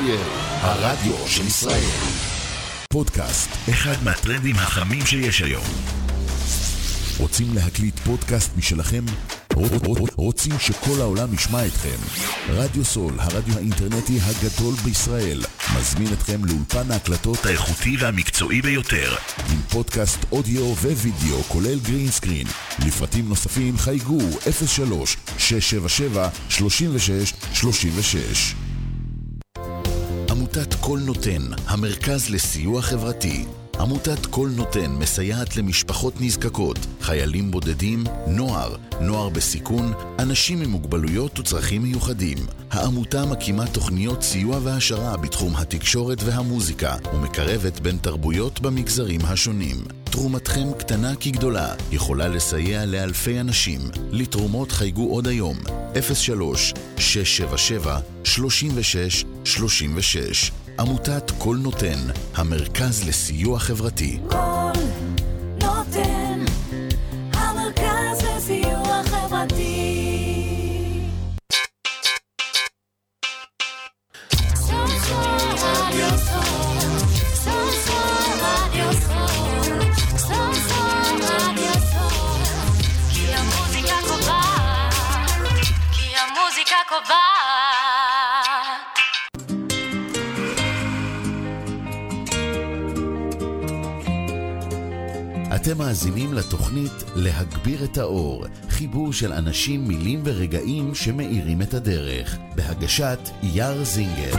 ספרייר, הרדיו של ישראל. פודקאסט, אחד מהטרנדים החמים שיש היום. רוצים להקליט פודקאסט משלכם? רוצים שכל העולם ישמע אתכם? רדיו סול, הרדיו האינטרנטי הגדול בישראל, מזמין אתכם לאולפן ההקלטות האיכותי והמקצועי ביותר, עם פודקאסט אודיו ווידאו, כולל גרין סקרין. לפרטים נוספים חייגו 03-677-3636. עמותת כל נותן, המרכז לסיוע חברתי. עמותת כל נותן מסייעת למשפחות נזקקות, חיילים בודדים, נוער בסיכון, אנשים עם מוגבלויות וצרכים מיוחדים. העמותה מקימה תוכניות סיוע והשרה בתחום התקשורת והמוזיקה, ומקרבת בין תרבויות במגזרים השונים. תרומתכם קטנה כגדולה, יכולה לסייע לאלפי אנשים. לתרומות חייגו עוד היום, 03-677-3636. עמותת כל נותן, המרכז לסיוע חברתי. כל נותן, המרכז לסיוע חברתי. כי המוזיקה קובעת. אתם מאזינים לתוכנית להגביר את האור, חיבור של אנשים, מילים ורגעים שמאירים את הדרך, בהגשת יאיר זינגר.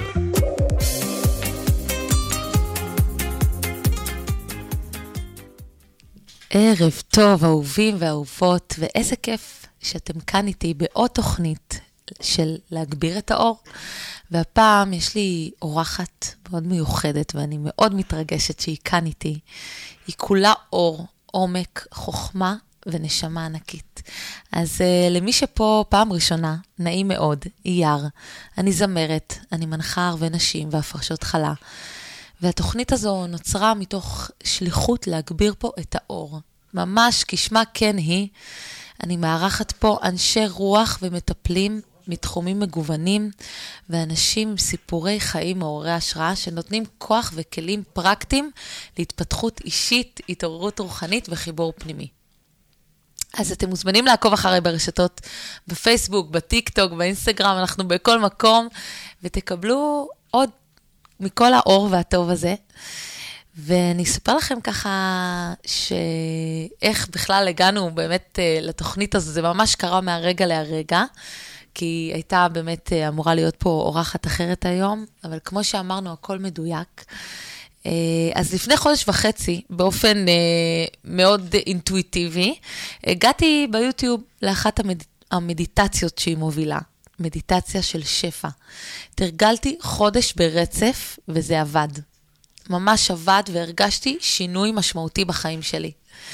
ערב טוב, אהובים ואהובות, ואיזה כיף שאתם כאן איתי בעוד תוכנית של להגביר את האור. והפעם יש לי אורחת מאוד מיוחדת, ואני מאוד מתרגשת שהיא כאן איתי. היא כולה אור, עומק, חוכמה ונשמה ענקית. אז למי שפה פעם ראשונה, נעים מאוד, יאיר. אני זמרת, אני מנחה הרבה נשים והפרשות חלה. והתוכנית הזו נוצרה מתוך שליחות להגביר פה את האור. ממש כשמה כן היא. אני מארחת פה אנשי רוח ומטפלים מתחומים מגוונים, ואנשים עם סיפורי חיים מעוררי השראה, שנותנים כוח וכלים פרקטיים להתפתחות אישית, התעוררות רוחנית וחיבור פנימי. אז אתם מוזמנים לעקוב אחרי ברשתות, בפייסבוק, בטיק טוק, באינסטגרם, אנחנו בכל מקום, ותקבלו עוד מכל האור והטוב הזה. ואני אספר לכם ככה שאיך בכלל הגענו באמת לתוכנית הזו, זה ממש קרה מהרגע להרגע, כי הייתה באמת אמורה להיות פה אורחת אחרת היום, אבל כמו שאמרנו, הכל מדויק. אז לפני חודש וחצי, באופן מאוד אינטואיטיבי, הגעתי ביוטיוב לאחת המדיטציות שהיא מובילה, מדיטציה של שפע. תרגלתי חודש ברצף, וזה עבד. ממש עבד, והרגשתי שינוי משמעותי בחיים שלי.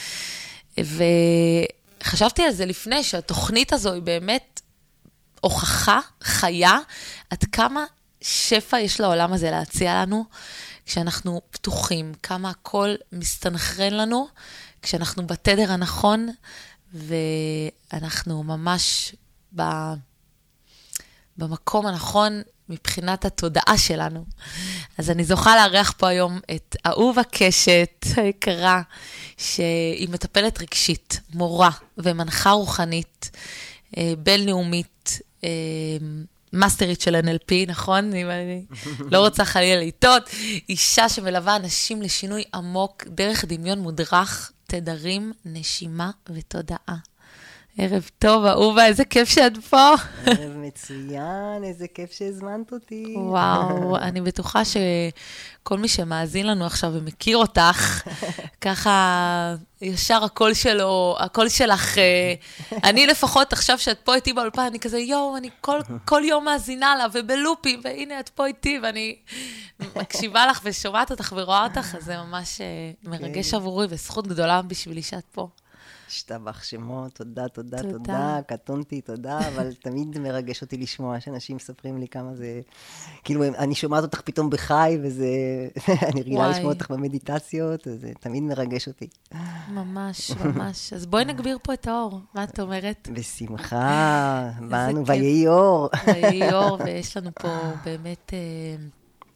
וחשבתי על זה לפני, שהתוכנית הזו היא באמת הוכחה חיה, עד כמה שפע יש לעולם הזה להציע לנו, כשאנחנו פתוחים, כמה הכל מסתנכרן לנו, כשאנחנו בתדר הנכון, ואנחנו ממש במקום הנכון, מבחינת התודעה שלנו. אז אני זוכה לארח פה היום את אהובה קשת היקרה, שהיא מטפלת רגשית, מורה ומנחה רוחנית, בינלאומית, מאסטרית של NLP, נכון? אני לא רוצה חלילה לטעות. אישה שמלווה אנשים לשינוי עמוק, דרך דמיון מודרך, תדרים, נשימה ותודעה. ערב טוב, אהובה, איזה כיף שאת פה. ערב מצוין, איזה כיף שהזמנת אותי. וואו, אני בטוחה שכל מי שמאזין לנו עכשיו ומכיר אותך, ככה ישר הקול שלך, אני לפחות עכשיו שאת פה איתי באולפן, אני כזה, אני כל יום מאזינה לה ובלופים, והנה את פה איתי, ואני מקשיבה לך ושומעת אותך ורואה אותך, אז זה ממש מרגש עבורי וזכות גדולה בשבילי שאת פה. שתבח שמות, תודה, קטונתי, תודה, אבל תמיד מרגש אותי לשמוע שאנשים מספרים לי כמה זה, כאילו, אני שומעת אותך פתאום בחי, וזה, אני רגילה לשמוע אותך במדיטציות, וזה תמיד מרגש אותי. ממש, ממש. אז בואי נגביר פה את האור, מה את אומרת? בשמחה, באנו, ויהי אור. ויהי אור, ויש לנו פה באמת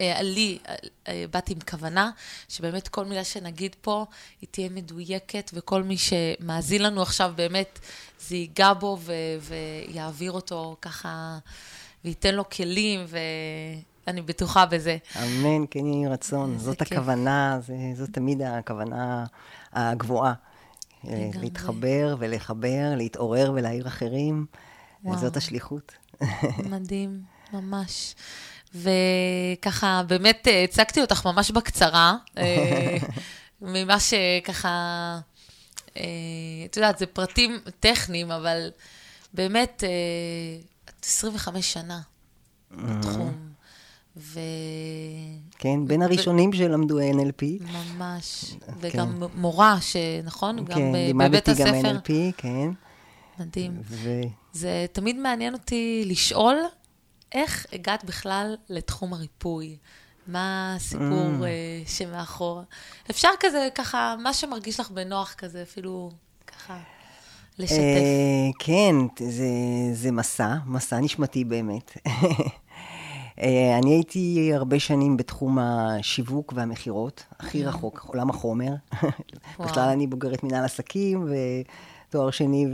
לי, באתי עם כוונה, שבאמת כל מילה שנגיד פה, היא תהיה מדויקת, וכל מי שמאזין לנו עכשיו באמת, זה ייגע בו ויעביר אותו ככה, וייתן לו כלים, ואני בטוחה בזה. אמן, כן יהי רצון. זאת הכוונה, זאת תמיד הכוונה הגבוהה. להתחבר ולחבר, להתעורר ולהעיר אחרים. זאת השליחות. מדהים, ממש. וככה, באמת הצגתי אותך ממש בקצרה, ממה שככה, את יודעת, זה פרטים טכניים, אבל באמת, 25 שנה בתחום. כן, בין הראשונים שלמדו NLP. ממש, וגם מורה, שנכון? גם בבית לימדתי הספר. גם NLP, כן. מדהים. זה תמיד מעניין אותי לשאול, איך הגעת בכלל לתחום הריפוי? מה הסיפור שמאחור? אפשר כזה, ככה, מה שמרגיש לך בנוח כזה, אפילו ככה, לשתף. כן, זה מסע נשמתי באמת. אני הייתי הרבה שנים בתחום השיווק והמחירות, הכי רחוק, עולם החומר. בכלל אני בוגרת מנהל עסקים ותואר שני,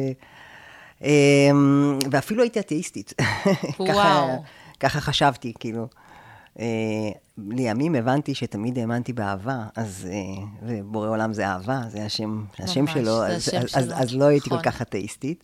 ואפילו הייתי אתאיסטית. ככה חשבתי, כאילו. לימים הבנתי שתמיד האמנתי באהבה, ובורא עולם זה אהבה, זה השם שלו, אז לא הייתי כל כך אתאיסטית.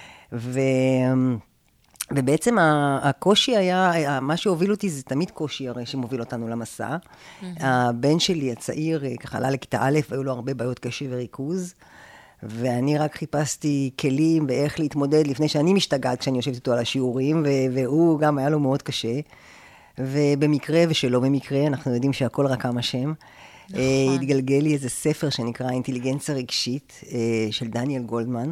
ובעצם הקושי היה, מה שהוביל אותי זה תמיד קושי הרי שמוביל אותנו למסע. הבן שלי הצעיר ככה עלה לכיתה א', והיו לו הרבה בעיות קשב וריכוז, ואני רק חיפשתי כלים ואיך להתמודד לפני שאני משתגעת כשאני יושבת איתו על השיעורים, והוא גם היה לו מאוד קשה. ובמקרה ושלא במקרה, אנחנו יודעים שהכל רק עם השם. התגלגל לי איזה ספר שנקרא אינטליגנציה רגשית, של דניאל גולדמן,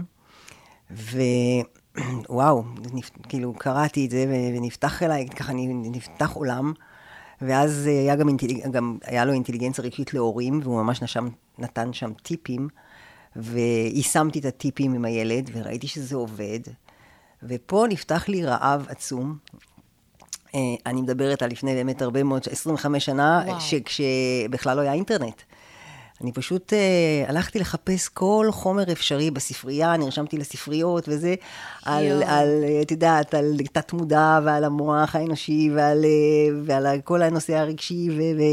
וואו, כאילו קראתי את זה ונפתח אליי, ככה נפתח עולם, ואז היה לו אינטליגנציה רגשית להורים, והוא ממש נתן שם טיפים, ויישמתי את הטיפים עם הילד, וראיתי שזה עובד, ופה נפתח לי רעב עצום. אני מדברת על לפני באמת הרבה מאוד, 25 שנה, כשבכלל לא היה אינטרנת. אני פשוט הלכתי לחפש כל חומר אפשרי בספרייה, נרשמתי לספריות וזה, את יודעת, על תת מודע ועל המוח האנושי ועל כל הנושא הרגשי,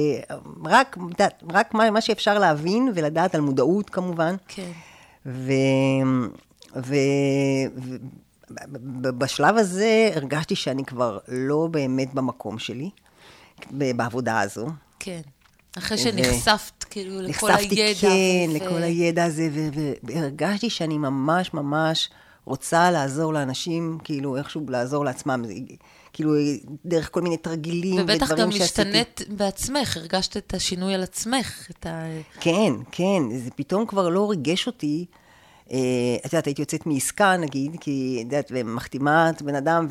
ורק מה שאפשר להבין ולדעת על מודעות כמובן. כן. בשלב הזה הרגשתי שאני כבר לא באמת במקום שלי, בעבודה הזו. כן. אחרי שנחשפת כאילו לכל הידע. נחשפתי, כן, לכל הידע הזה, והרגשתי שאני ממש ממש רוצה לעזור לאנשים, כאילו איכשהו לעזור לעצמם, כאילו דרך כל מיני תרגילים ודברים שעשיתי. ובטח גם משתנית בעצמך, הרגשת את השינוי על עצמך. כן, כן, זה פתאום כבר לא ריגש אותי. את יודעת, הייתי יוצאת מעסקה, נגיד, כי, את יודעת, ומחתימת בן אדם,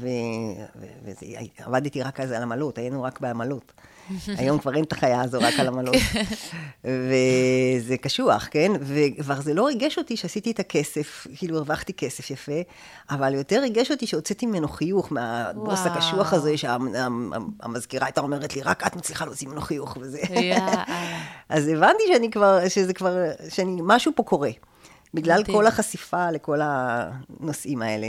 ועבדתי רק אז על עמלות, היינו רק בעמלות. היום כבר אין את החיה הזו, רק על עמלות. וזה קשוח, כן? וכבר זה לא ריגש אותי שעשיתי את הכסף, כאילו הרווחתי כסף יפה, אבל יותר ריגש אותי שהוצאתי ממנו חיוך, מהבוס הקשוח הזה, שהמזכירה הייתה אומרת לי, רק את מצליחה להוציא ממנו חיוך, וזה. אז הבנתי משהו פה קורה. בגלל כל החשיפה לכל הנושאים האלה.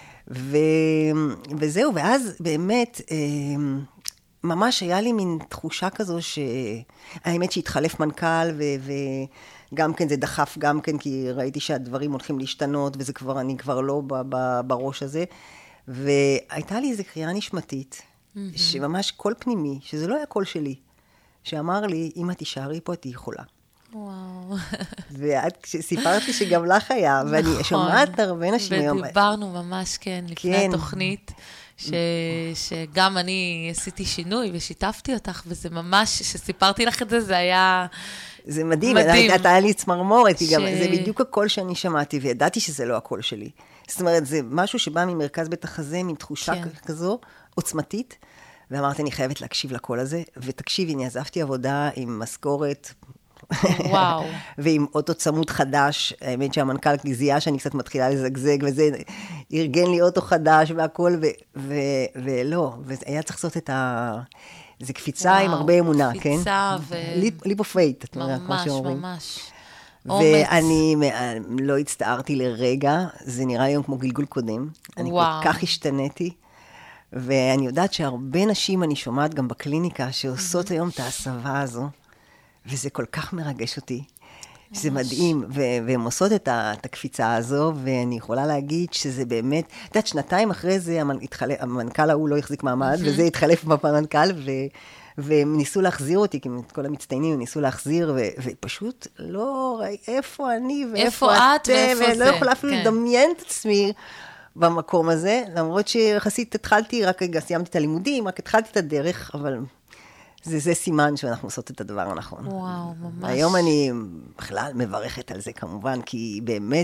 וזהו, ואז באמת, ממש היה לי מין תחושה כזו האמת שהתחלף מנכ"ל, וגם כן זה דחף גם כן, כי ראיתי שהדברים הולכים להשתנות, וזה כבר, אני כבר לא בראש הזה. והייתה לי איזו קריאה נשמתית, שממש קול פנימי, שזה לא היה קול שלי, שאמר לי, אם את תישארי פה, את תהיי חולה. וואו. ואת סיפרת לי שגם לך היה, ואני שומעת הרבה נשים היום. ודיברנו ממש, כן, לפני התוכנית, שגם אני עשיתי שינוי ושיתפתי אותך, וזה ממש, שסיפרתי לך את זה, זה היה זה מדהים. אתה היה לי צמרמורת, זה בדיוק הקול שאני שמעתי, וידעתי שזה לא הקול שלי. זאת אומרת, זה משהו שבא ממרכז בית החזה, עם תחושה כזו, עוצמתית, ואמרתי, אני חייבת להקשיב לקול הזה, ותקשיבי, אני עזבתי עבודה עם משכורת, וואו. ועם אוטו צמוד חדש, האמת שהמנכ"ל זיהה שאני קצת מתחילה לזגזג, וזה ארגן לי אוטו חדש והכל, ולא, והיה צריך לעשות את זה קפיצה עם הרבה אמונה, כן? קפיצה ליפ אוף פייט, את אומרת, כמו שאומרים. ממש. ואני לא הצטערתי לרגע, זה נראה היום כמו גלגול קודם. אני כל כך השתניתי, ואני יודעת שהרבה נשים, אני שומעת גם בקליניקה, שעושות היום את ההסבה הזו, וזה כל כך מרגש אותי. זה מדהים, והן עושות את הקפיצה הזו, ואני יכולה להגיד שזה באמת, את יודעת, שנתיים אחרי זה, המנכ"ל ההוא לא החזיק מעמד, וזה התחלף במנכ"ל, והם ניסו להחזיר אותי, כי כל המצטיינים הם ניסו להחזיר, ופשוט לא, איפה אני ואיפה את ואיפה זה. ולא יכולה אפילו לדמיין את עצמי במקום הזה, למרות שיחסית התחלתי, רק סיימתי את הלימודים, רק התחלתי את הדרך, אבל זה סימן שאנחנו עושות את הדבר הנכון. וואו, ממש. היום אני בכלל מברכת על זה כמובן, כי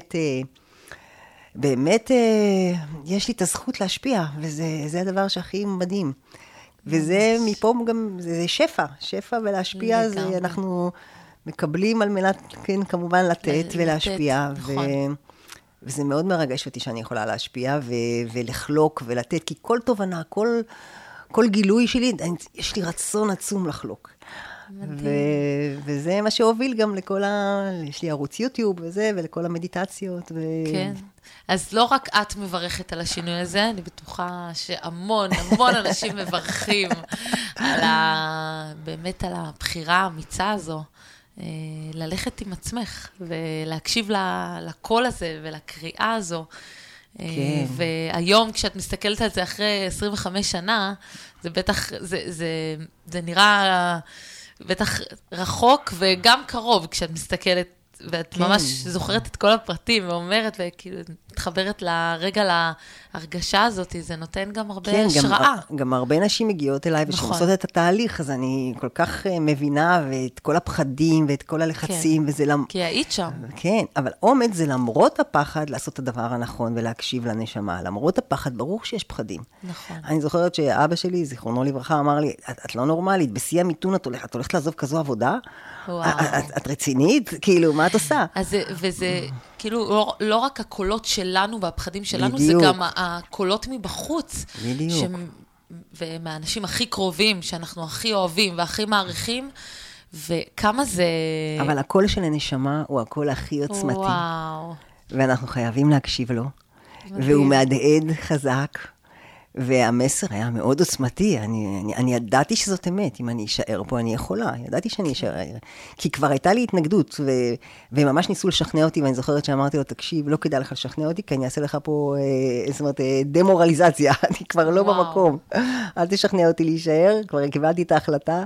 באמת יש לי את הזכות להשפיע, וזה הדבר שהכי מדהים. וזה מפה גם, זה שפע ולהשפיע, זה אנחנו מקבלים על מנת, כן, כמובן לתת ולהשפיע, וזה מאוד מרגש אותי שאני יכולה להשפיע ולחלוק ולתת, כי כל תובנה, כל גילוי שלי, יש לי רצון עצום לחלוק. וזה מה שהוביל גם יש לי ערוץ יוטיוב וזה, ולכל המדיטציות. כן. אז לא רק את מברכת על השינוי הזה, אני בטוחה שהמון אנשים מברכים באמת על הבחירה האמיצה הזו, ללכת עם עצמך ולהקשיב לקול הזה ולקריאה הזו. כן. והיום כשאת מסתכלת על זה אחרי 25 שנה, זה בטח, זה נראה בטח רחוק וגם קרוב כשאת מסתכלת, ואת ממש זוכרת את כל הפרטים ואומרת, וכאילו מתחברת לרגע להרגשה הזאת, זה נותן גם הרבה השראה. גם הרבה נשים מגיעות אליי ושעושות את התהליך, אז אני כל כך מבינה, ואת כל הפחדים ואת כל הלחצים, וזה כי היית שם. כן, אבל אומץ זה למרות הפחד לעשות את הדבר הנכון ולהקשיב לנשמה. למרות הפחד, ברור שיש פחדים. נכון. אני זוכרת שאבא שלי, זיכרונו לברכה, אמר לי, את לא נורמלית, בשיא המיתון את הולכת לעזוב כזו עבודה? את רצינית? כאילו, מה את עושה? וזה כאילו לא רק הקולות שלנו והפחדים שלנו, זה גם הקולות מבחוץ. בדיוק. ומהאנשים הכי קרובים, שאנחנו הכי אוהבים והכי מעריכים, וכמה זה... אבל הקול של הנשמה הוא הקול הכי עוצמתי. וואו. ואנחנו חייבים להקשיב לו. והוא מהדהד חזק. והמסר היה מאוד עוצמתי, אני ידעתי שזאת אמת, אם אני אשאר פה אני יכולה, ידעתי שאני אשאר, כי כבר הייתה לי התנגדות, וממש ניסו לשכנע אותי, ואני זוכרת שאמרתי לו, תקשיב, לא כדאי לך לשכנע אותי, כי אני אעשה לך פה, זאת אומרת, דמורליזציה, אני כבר לא במקום, אל תשכנע אותי להישאר, כבר קיבלתי את ההחלטה,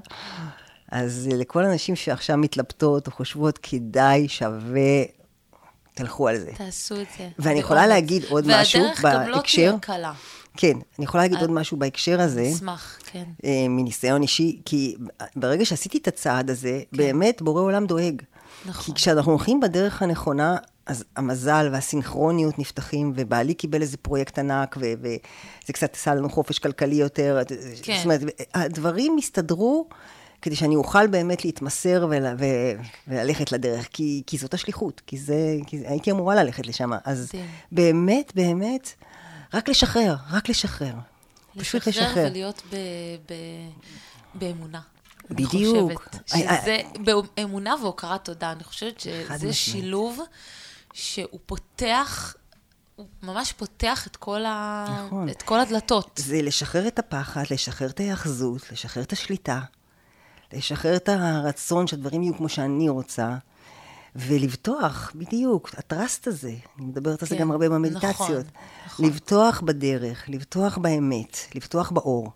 אז לכל אנשים שעכשיו מתלבטות או חושבות, כדאי, שווה, תלכו על זה. תעשו את זה. ואני יכולה להגיד עוד משהו בהקשר. והדרך גם לא תהיה קלה. כן, אני יכולה להגיד עוד משהו בהקשר הזה. אשמח, כן. מניסיון אישי, כי ברגע שעשיתי את הצעד הזה, באמת בורא עולם דואג. נכון. כי כשאנחנו הולכים בדרך הנכונה, אז המזל והסינכרוניות נפתחים, ובעלי קיבל איזה פרויקט ענק, וזה קצת עשה לנו חופש כלכלי יותר. כן. זאת אומרת, הדברים מסתדרו, כדי שאני אוכל באמת להתמסר וללכת לדרך, כי זאת השליחות, כי הייתי אמורה ללכת לשם. אז באמת, באמת, רק לשחרר. פשוט לשחרר. ולהיות באמונה. בדיוק. באמונה והוקרת תודה. אני חושבת שזה שילוב שהוא פותח, הוא ממש פותח את כל הדלתות. זה לשחרר את הפחד, לשחרר את ההאחזות, לשחרר את השליטה, לשחרר את הרצון שהדברים יהיו כמו שאני רוצה, ולבטוח, בדיוק, הטרסט הזה, אני מדברת על זה גם הרבה במדיטציות, לבטוח בדרך, לבטוח באמת, לבטוח באור,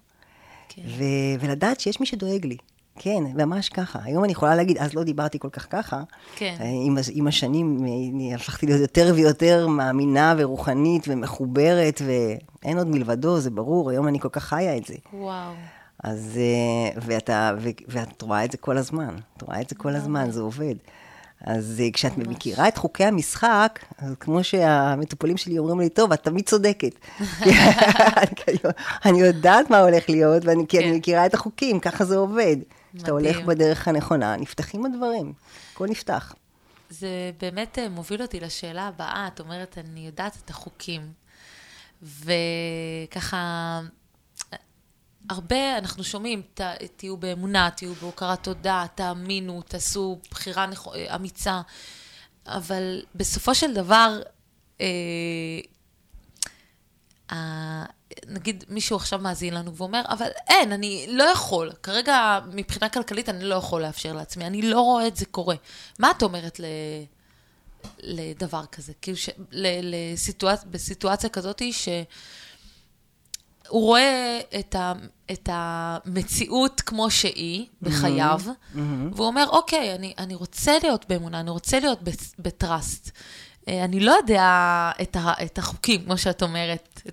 ולדעת שיש מי שדואג לי, כן, ממש ככה. היום אני יכולה להגיד, אז לא דיברתי כל כך ככה, עם השנים הפכתי להיות יותר ויותר מאמינה ורוחנית ומחוברת, ואין עוד מלבדו, זה ברור, היום אני כל כך חיה את זה. וואו. אז, ואת רואה את זה כל הזמן, זה עובד. אז כשאת מכירה את חוקי המשחק, אז כמו שהמטופלים שלי אומרים לי, טוב, את תמיד צודקת. אני יודעת מה הולך להיות, כי אני מכירה את החוקים, ככה זה עובד. כשאתה הולך בדרך הנכונה, נפתחים הדברים, הכל נפתח. זה באמת מוביל אותי לשאלה הבאה, את אומרת, אני יודעת את החוקים, וככה, הרבה אנחנו שומעים, תהיו באמונה, תהיו בהוקרת תודה, תאמינו, תעשו בחירה אמיצה, אבל בסופו של דבר, נגיד מישהו עכשיו מאזין לנו ואומר, אבל אין, אני לא יכול, כרגע מבחינה כלכלית אני לא יכול לאפשר לעצמי, אני לא רואה את זה קורה. מה את אומרת לדבר כזה? כאילו בסיטואציה כזאת שהוא רואה את המציאות כמו שהיא בחייו, והוא אומר, אוקיי, אני רוצה להיות באמונה, אני רוצה להיות בטרסט. אני לא יודע את החוקים, כמו שאת אומרת,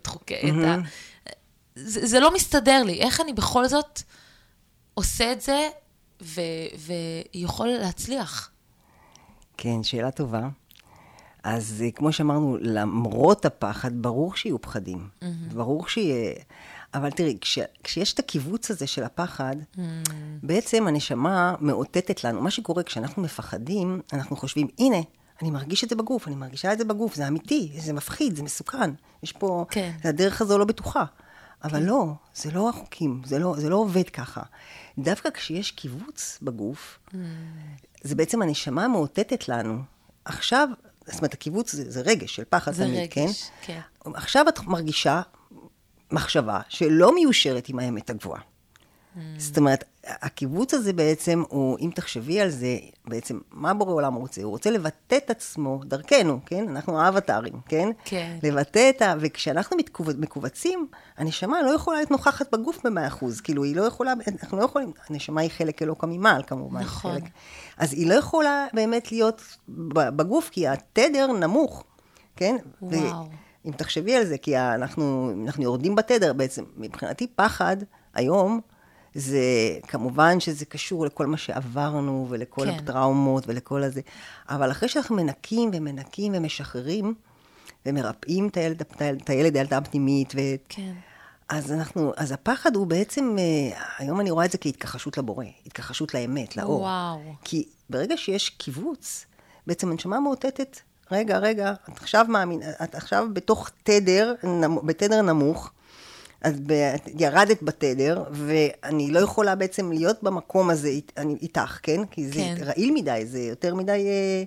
זה לא מסתדר לי. איך אני בכל זאת עושה את זה ויכול להצליח? כן, שאלה טובה. אז כמו שאמרנו, למרות הפחד, ברור שיהיו פחדים. ברור שיהיה... אבל תראי, כשיש את הקיבוץ הזה של הפחד, בעצם הנשמה מאותתת לנו. מה שקורה כשאנחנו מפחדים, אנחנו חושבים, הנה, אני מרגיש את זה בגוף, אני מרגישה את זה בגוף, זה אמיתי, זה מפחיד, זה מסוכן. יש פה, כן. הדרך הזו לא בטוחה. אבל כן. לא, זה לא החוקים, זה לא עובד ככה. דווקא כשיש קיבוץ בגוף, זה בעצם הנשמה מאותתת לנו. עכשיו, זאת אומרת, הקיבוץ זה רגש של פחד תמיד, כן? כן. עכשיו את מרגישה מחשבה שלא מיושרת עם האמת הגבוהה. זאת אומרת, הקיבוץ הזה בעצם הוא, אם תחשבי על זה, בעצם, מה בורא עולם רוצה? הוא רוצה לבטא את עצמו דרכנו, כן? אנחנו האבטרים, כן? כן. לבטא את וכשאנחנו מקובצים, הנשמה לא יכולה להיות נוכחת בגוף ב100%. כאילו, היא לא יכולה, אנחנו לא יכולים, הנשמה היא חלק אלוקא ממעל, כמובן. נכון. חלק. אז היא לא יכולה באמת להיות בגוף, כי התדר נמוך, כן? וואו. אם תחשבי על זה, כי אנחנו יורדים בתדר בעצם. מבחינתי פחד, היום, זה כמובן שזה קשור לכל מה שעברנו, ולכל כן. הטראומות, ולכל הזה. אבל אחרי שאנחנו מנקים ומנקים ומשחררים, ומרפאים את הילד, הילדה הפנימית, כן. אז הפחד הוא בעצם, היום אני רואה את זה כהתכחשות לבורא, התכחשות לאמת, לאור. וואו. כי ברגע שיש קיבוץ, בעצם הנשמה מאותתת, רגע, את עכשיו מאמין, את עכשיו בתוך בתדר נמוך, אז ירדת בתדר, ואני לא יכולה בעצם להיות במקום הזה איתך, כן? כי זה רעיל מדי, זה יותר מדי...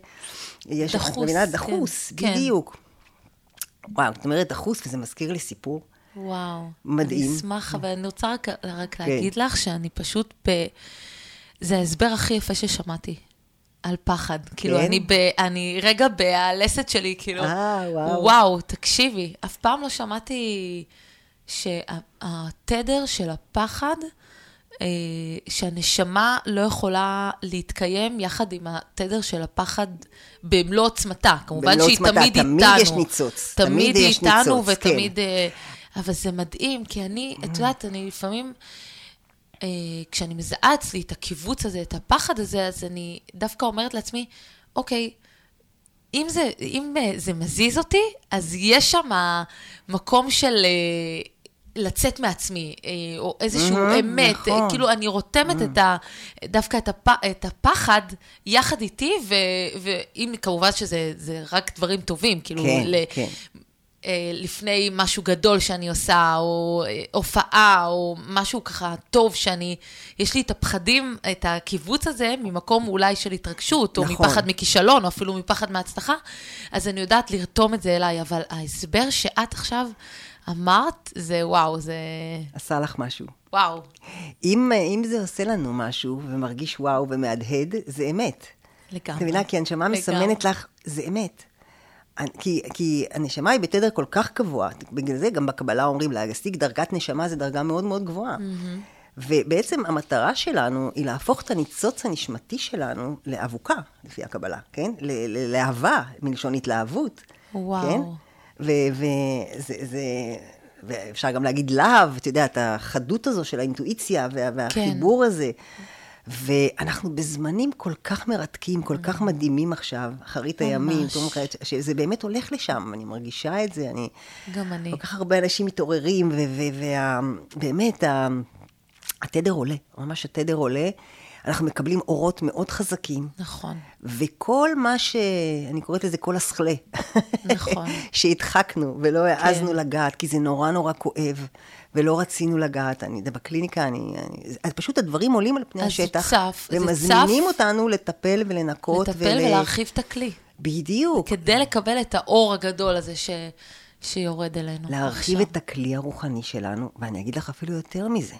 דחוס, בדיוק. וואו, זאת אומרת דחוס, וזה מזכיר לי סיפור. וואו. מדהים. אני אשמח, אבל אני רוצה רק להגיד לך שאני פשוט זה ההסבר הכי יפה ששמעתי. על פחד. כאילו, אני רגע בהלסת שלי, כאילו, וואו, תקשיבי, אף פעם לא שמעתי שהתדר של הפחד, שהנשמה לא יכולה להתקיים יחד עם התדר של הפחד במלוא עוצמתה. כמובן שהיא תמיד איתנו. תמיד יש ניצוץ. תמיד היא איתנו, ותמיד... אבל זה מדהים, כי את יודעת, אני לפעמים... כשאני מזהה אצלי את הקיבוץ הזה, את הפחד הזה, אז אני דווקא אומרת לעצמי, אוקיי, אם זה מזיז אותי, אז יש שם מקום של לצאת מעצמי, או איזשהו אמת, כאילו אני רותמת דווקא את הפחד יחד איתי, ואם כמובן שזה רק דברים טובים, כאילו לפני משהו גדול שאני עושה, או הופעה, או משהו ככה טוב יש לי את הפחדים, את הקיבוץ הזה, ממקום אולי של התרגשות, או מפחד מכישלון, או אפילו מפחד מהצלחה, אז אני יודעת לרתום את זה אליי, אבל ההסבר שאת עכשיו אמרת, זה וואו, זה... עשה לך משהו. וואו. אם זה עושה לנו משהו, ומרגיש וואו ומהדהד, זה אמת. לגמרי. אתה מבינה, כי הנשמה מסמנת לך, זה אמת. כי הנשמה היא בתדר כל כך גבוה, בגלל זה גם בקבלה אומרים, להשיג דרגת נשמה זה דרגה מאוד מאוד גבוהה. ובעצם המטרה שלנו היא להפוך את הניצוץ הנשמתי שלנו לאבוקה, לפי הקבלה, כן? לאהבה, מלשון התלהבות. וואו. ואפשר גם להגיד להב, אתה יודע, את החדות הזו של האינטואיציה והחיבור הזה. ואנחנו בזמנים כל כך מרתקים, כל כך מדהימים עכשיו, אחרית הימים, שזה באמת הולך לשם, אני מרגישה את זה, גם אני. כל כך הרבה אנשים מתעוררים, ובאמת, התדר עולה, ממש התדר עולה, אנחנו מקבלים אורות מאוד חזקים. נכון. וכל מה אני קוראת לזה כל הסכלה. נכון. שהדחקנו ולא העזנו לגעת, כי זה נורא נורא כואב, ולא רצינו לגעת. בקליניקה, פשוט הדברים עולים על פני השטח, ומזמינים אותנו לטפל ולנקות. לטפל ולהרחיב את הכלי. בדיוק. כדי לקבל את האור הגדול הזה שיורד אלינו. להרחיב את הכלי הרוחני שלנו, ואני אגיד לך אפילו יותר מזה.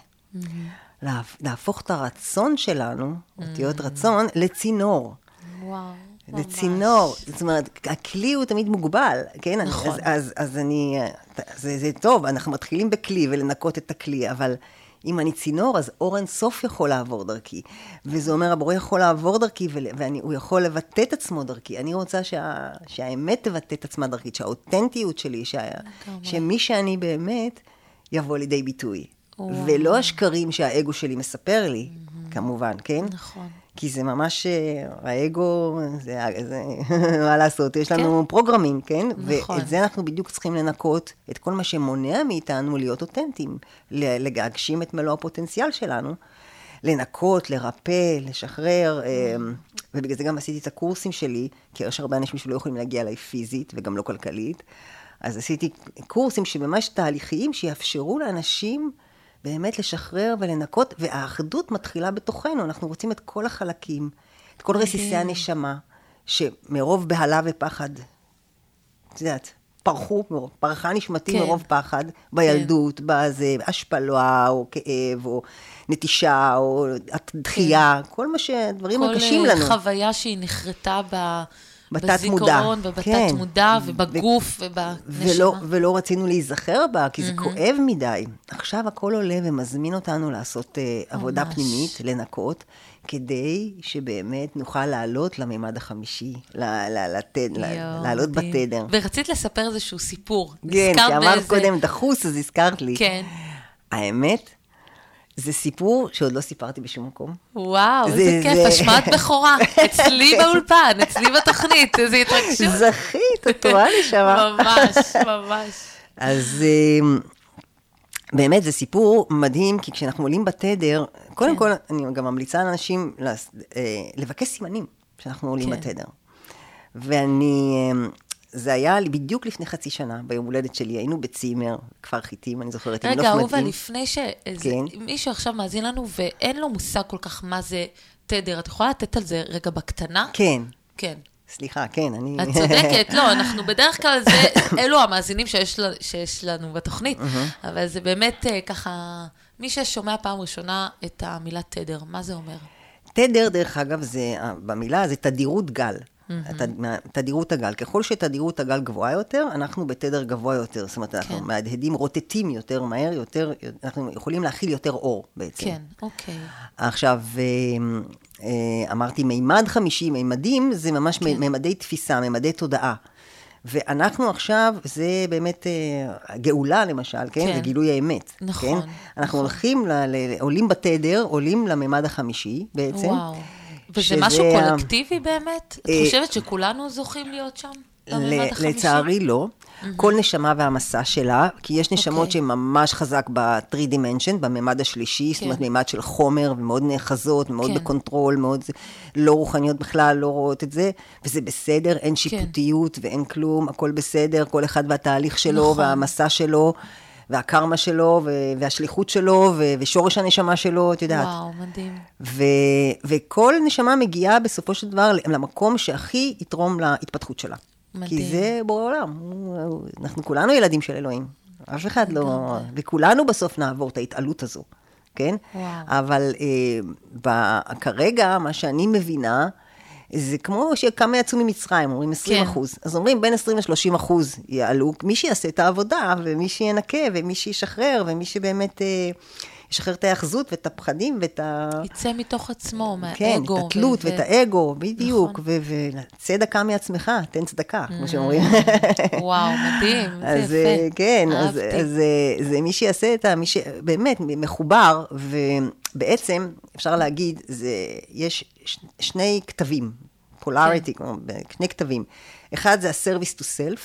להפוך את הרצון שלנו, אותיות רצון, לצינור. וואו, לצינור. זאת אומרת, הכלי הוא תמיד מוגבל, כן? נכון. אז זה טוב, אנחנו מתחילים בכלי ולנקות את הכלי, אבל אם אני צינור, אז אור אין סוף יכול לעבור דרכי. וזה אומר, הבורא יכול לעבור דרכי, והוא יכול לבטא את עצמו דרכי. אני רוצה שהאמת תבטא את עצמה דרכי, שהאותנטיות שלי, שמי שאני באמת, יבוא לידי ביטוי. ולא השקרים שהאגו שלי מספר לי, כמובן, כן? נכון. כי זה ממש, האגו, זה מה לעשות, יש לנו פרוגרמים, כן? נכון. ואת זה אנחנו בדיוק צריכים לנקות, את כל מה שמונע מאיתנו להיות אותנטיים, להגשים את מלוא הפוטנציאל שלנו, לנקות, לרפא, לשחרר, ובגלל זה גם עשיתי את הקורסים שלי, כי יש הרבה אנשים שלא יכולים להגיע אליי פיזית וגם לא כלכלית, אז עשיתי קורסים שממש תהליכיים שיאפשרו לאנשים באמת לשחרר ולנקות, והאחדות מתחילה בתוכנו, אנחנו רוצים את כל החלקים, את כל רסיסי הנשמה, שמרוב בהלה ופחד, את יודעת, פרחה נשמתי מרוב פחד, בילדות, בהשפלה, או כאב, או נטישה, או דחייה, כל מה שדברים הקשים לנו. כל חוויה שהיא נחרטה בתת מודע. בזיכרון, ובתת מודע, ובגוף, ובנשמה. ולא רצינו להיזכר בה, כי זה כואב מדי. עכשיו הכל עולה ומזמין אותנו לעשות עבודה פנימית, לנקות, כדי שבאמת נוכל לעלות לממד החמישי, לעלות בתדר. ורצית לספר איזשהו סיפור. כן, כי אמרת קודם דחוס, אז הזכרת לי. כן. האמת, זה סיפור שעוד לא סיפרתי בשום מקום. וואו, איזה כיף, השמעת בכורה. אצלי באולפן, אצלי בתוכנית, איזו התרגשות. זכית, את רואה לי שמה. ממש, ממש. אז באמת זה סיפור מדהים, כי כשאנחנו עולים בתדר, קודם כל אני גם ממליצה לאנשים לבקש סימנים שאנחנו עולים בתדר. זה היה בדיוק לפני חצי שנה, ביום הולדת שלי, היינו בצימר, כפר חיטים, אני זוכרת, רגע, אהובה, לפני מישהו עכשיו מאזין לנו, ואין לו מושג כל כך מה זה תדר, את יכולה לתת על זה רגע בקטנה? כן. כן. סליחה, כן, אני... את צודקת, לא, אנחנו בדרך כלל, אלו המאזינים שיש לנו בתוכנית, אבל זה באמת ככה, מי ששומע פעם ראשונה את המילה תדר, מה זה אומר? תדר, דרך אגב, במילה זה תדירות גל. תדירות הגל. ככל שתדירות הגל גבוהה יותר, אנחנו בתדר גבוה יותר. זאת אומרת, אנחנו מהדהדים, רוטטים יותר מהר, אנחנו יכולים להכיל יותר אור בעצם. כן, אוקיי. עכשיו, אמרתי, מימד חמישי, מימדים, זה ממש מימדי תפיסה, מימדי תודעה. ואנחנו עכשיו, זה באמת גאולה למשל, כן? זה גילוי האמת. נכון. אנחנו הולכים, עולים בתדר, עולים למימד החמישי בעצם. וואו. וזה משהו קולקטיבי באמת? את חושבת שכולנו זוכים להיות שם? לצערי לא. כל נשמה והמסע שלה, כי יש נשמות שהן ממש חזק ב-3 dimension, בממד השלישי, זאת אומרת, ממד של חומר, ומאוד נאחזות, מאוד בקונטרול, מאוד לא רוחניות בכלל, לא רואות את זה, וזה בסדר, אין שיפוטיות ואין כלום, הכל בסדר, כל אחד והתהליך שלו והמסע שלו, והקרמה שלו, והשליחות שלו, ושורש הנשמה שלו, את יודעת. וואו, מדהים. וכל נשמה מגיעה בסופו של דבר למקום שהכי יתרום להתפתחות שלה. מדהים. כי זה בורא עולם. אנחנו כולנו ילדים של אלוהים. אף אחד לא... וכולנו בסוף נעבור את ההתעלות הזו, כן? וואו. אבל כרגע, מה שאני מבינה, זה כמו שכמה יצאו ממצרים, אומרים 20%. אז אומרים בין 20% ל-30% יעלו, מי שיעשה את העבודה, ומי שינקה, ומי שישחרר, ומי שבאמת ישחרר את האחזות, ואת הפחדים, ואת יצא מתוך עצמו, מהאגו. כן, את התלות ואת האגו, בדיוק. וצא דקה מעצמך, תן צדקה, כמו שאומרים. וואו, מדהים, זה אז יפה. כן, אז זה מי שיעשה את מי שבאמת מחובר, ובעצם אפשר להגיד, יש שני כתבים, polarity, שני כתבים. אחד זה ה-service to self,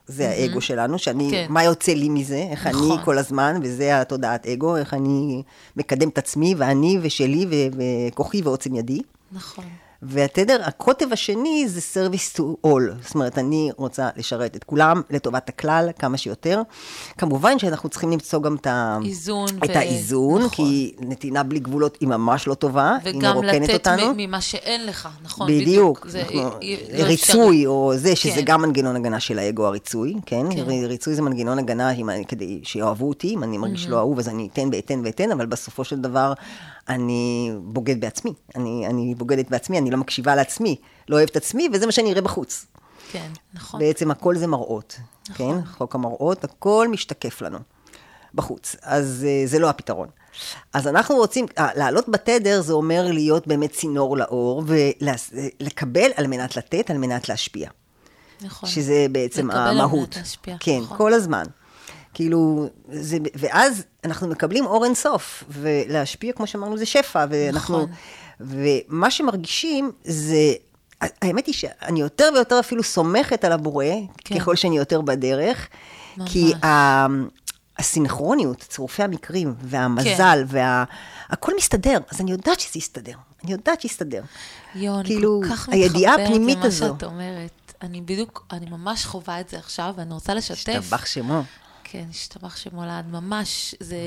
זה האגו שלנו, שאני, כן. מה יוצא לי מזה, איך נכון. אני כל הזמן, וזה התודעת אגו, איך אני מקדם את עצמי, ואני ושלי, וכוחי ועוצם ידי. נכון. והתדר, הקוטב השני זה service to all. זאת אומרת, אני רוצה לשרת את כולם לטובת הכלל, כמה שיותר. כמובן שאנחנו צריכים למצוא גם את האיזון, נכון. כי נתינה בלי גבולות היא ממש לא טובה, היא וגם מרוקנת לתת אותנו. ממה שאין לך, נכון? בדיוק. זה לא ריצוי, או זה, שזה כן. גם מנגנון הגנה של האגו הריצוי, כן? כן. ריצוי זה מנגנון הגנה כדי שיאהבו אותי, אם אני מרגיש לא אהוב, אז אני אתן ואתן, אבל בסופו של דבר אני בוגד בעצמי. אני בוגדת בעצמי, אני לא מקשיבה לעצמי, לא אוהבת עצמי, וזה מה שאני אראה בחוץ. כן, נכון. בעצם הכל זה מראות, כן? חוק המראות, הכל משתקף לנו בחוץ. אז זה לא הפתרון. אז אנחנו רוצים, לעלות בתדר זה אומר להיות באמת צינור לאור, ולקבל על מנת לתת, על מנת להשפיע. נכון. שזה בעצם המהות. לקבל על מנת להשפיע. כן, נכון. כל הזמן. כאילו, ואז אנחנו מקבלים אור אינסוף, ולהשפיע, כמו שאמרנו, זה שפע, ואנחנו, ומה שמרגישים זה, האמת היא שאני יותר ויותר אפילו סומכת על הבורא, כן. ככל שאני יותר בדרך, ממש. כי הסינכרוניות, צירופי המקרים, והמזל, הכל מסתדר, אז אני יודעת שזה יסתדר, אני יודעת שיסתדר. יו, כאילו, אני כל כך הידיעה מתחברת הפנימית למה הזו. שאת אומרת. אני ממש חווה את זה עכשיו, ואני רוצה לשתף. השתבח שמו. כן, השתבח שמולד, ממש, זה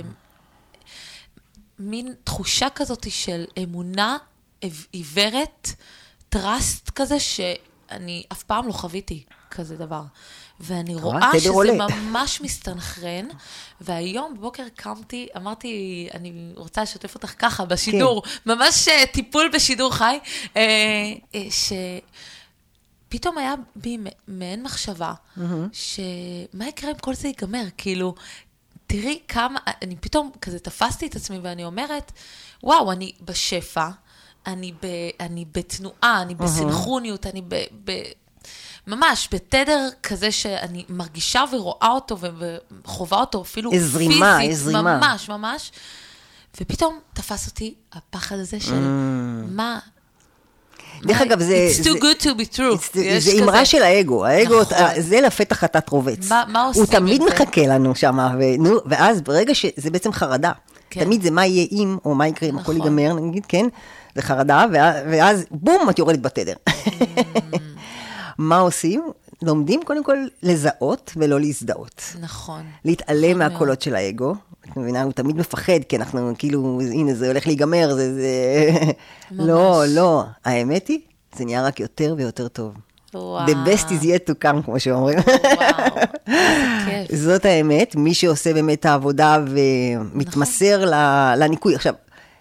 מין תחושה כזאת של אמונה עיוורת, טרסט כזה, שאני אף פעם לא חוויתי כזה דבר. ואני רואה שזה ממש מסתנכרן, והיום בבוקר קמתי, אמרתי, אני רוצה לשתף אותך ככה בשידור, ממש טיפול בשידור חי, פתאום היה בי מעין מחשבה, שמה יקרה אם כל זה ייגמר? כאילו, תראי כמה, אני פתאום כזה תפסתי את עצמי ואני אומרת, וואו, אני בשפע, אני בתנועה, אני בסינכרוניות, אני ממש בתדר כזה שאני מרגישה ורואה אותו וחובה אותו אפילו פיזית, ממש, ממש. ופתאום תפס אותי הפחד הזה של מה... דרך אגב, It's too good to be true. זה אמרה של האגו. האגו, זה לפתח חטאת רובץ. מה עושים הוא תמיד מחכה לנו שם, ואז ברגע שזה בעצם חרדה, תמיד זה מה יהיה אם, או מה יקרה אם הכל ייגמר, נגיד, כן, זה חרדה, ואז בום, את יורדת בתדר. מה עושים? לומדים קודם כל לזהות ולא להזדהות. נכון. להתעלם מהקולות של האגו. את מבינה, הוא תמיד מפחד, כי אנחנו כאילו, הנה, זה הולך להיגמר, זה... לא, לא. האמת היא, זה נהיה רק יותר ויותר טוב. וואו. The best is yet to come, כמו שאומרים. וואו, איזה כיף. זאת האמת, מי שעושה באמת את העבודה ומתמסר לניקוי. עכשיו,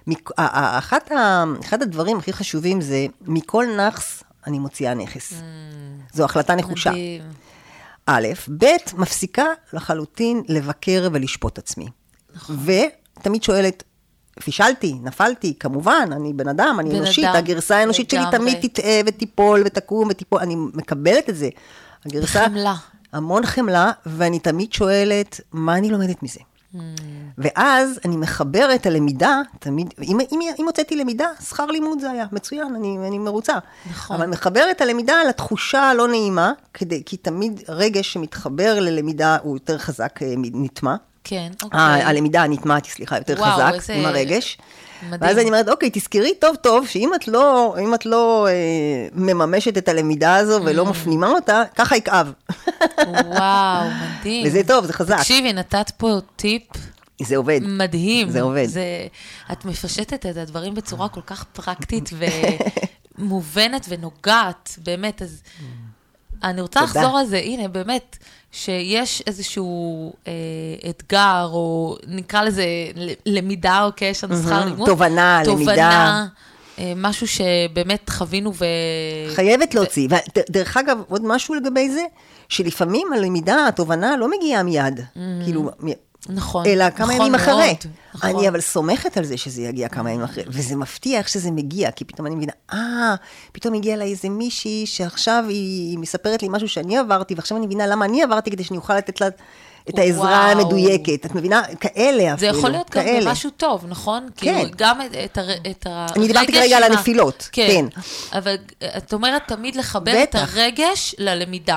אחד הדברים הכי חשובים זה, מכל נחס אני מוציאה נכס. זו החלטה נחושה. מדהים. א', ב', מפסיקה לחלוטין לבקר ולשפוט עצמי. ותמיד שואלת, פישלתי, נפלתי, כמובן, אני בן אדם, אני אנושית, הגרסה האנושית שלי תמיד תטעה ותיפול ותקום ותיפול, אני מקבלת את זה. בחמלה. המון חמלה, ואני תמיד שואלת, מה אני לומדת מזה? ואז אני מחברת הלמידה, תמיד, אם הוצאתי למידה, שכר לימוד זה היה, מצוין, אני מרוצה. נכון. אבל מחברת הלמידה לתחושה הלא נעימה, כי תמיד רגש שמתחבר ללמידה הוא יותר חזק נטמע. כן, אוקיי. הלמידה הנטמעת, סליחה, יותר חזק עם הרגש. ואז אני אומרת, אוקיי, תזכרי טוב טוב, שאם את לא מממשת את הלמידה הזו ולא מפנימה אותה, ככה יכאב. וואו, מדהים. וזה טוב, זה חזק. תקשיבי, נתת פה טיפ זה עובד. מדהים. זה עובד. את מפשטת את הדברים בצורה כל כך פרקטית ומובנת ונוגעת, באמת, אז אני רוצה לחזור על זה, הנה, באמת, שיש איזשהו אתגר, או נקרא לזה למידה, אוקיי, יש לנו שכר לימוד. תובנה, למידה. משהו שבאמת חווינו חייבת להוציא. דרך אגב, עוד משהו לגבי זה, שלפעמים הלמידה, התובנה, לא מגיעה מיד. כאילו, נכון. אלא כמה ימים אחרי. נכון. אני אבל סומכת על זה שזה יגיע כמה ימים אחרי, וזה מפתיע איך שזה מגיע, כי פתאום אני מבינה, פתאום הגיעה לה איזה מישהי, שעכשיו היא מספרת לי משהו שאני עברתי, ועכשיו אני מבינה למה אני עברתי, כדי שאני אוכל לתת לה את העזרה המדויקת. את מבינה? כאלה אפילו. זה יכול להיות גם משהו טוב, נכון? כן. גם את אני דיברתי כרגע על הנפילות. כן. אבל את אומרת תמיד לחבר את הרגש ללמידה.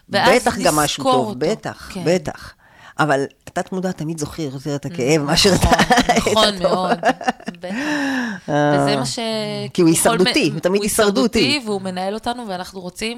בטח גם משהו טוב, אותו. בטח, כן. בטח. אבל התת מודע תמיד זוכר יותר את הכאב, מאשר את נכון מאוד. בטח. וזה מה ש... כי הוא הישרדותי, הוא תמיד הוא הישרדותי. והוא מנהל אותנו, ואנחנו רוצים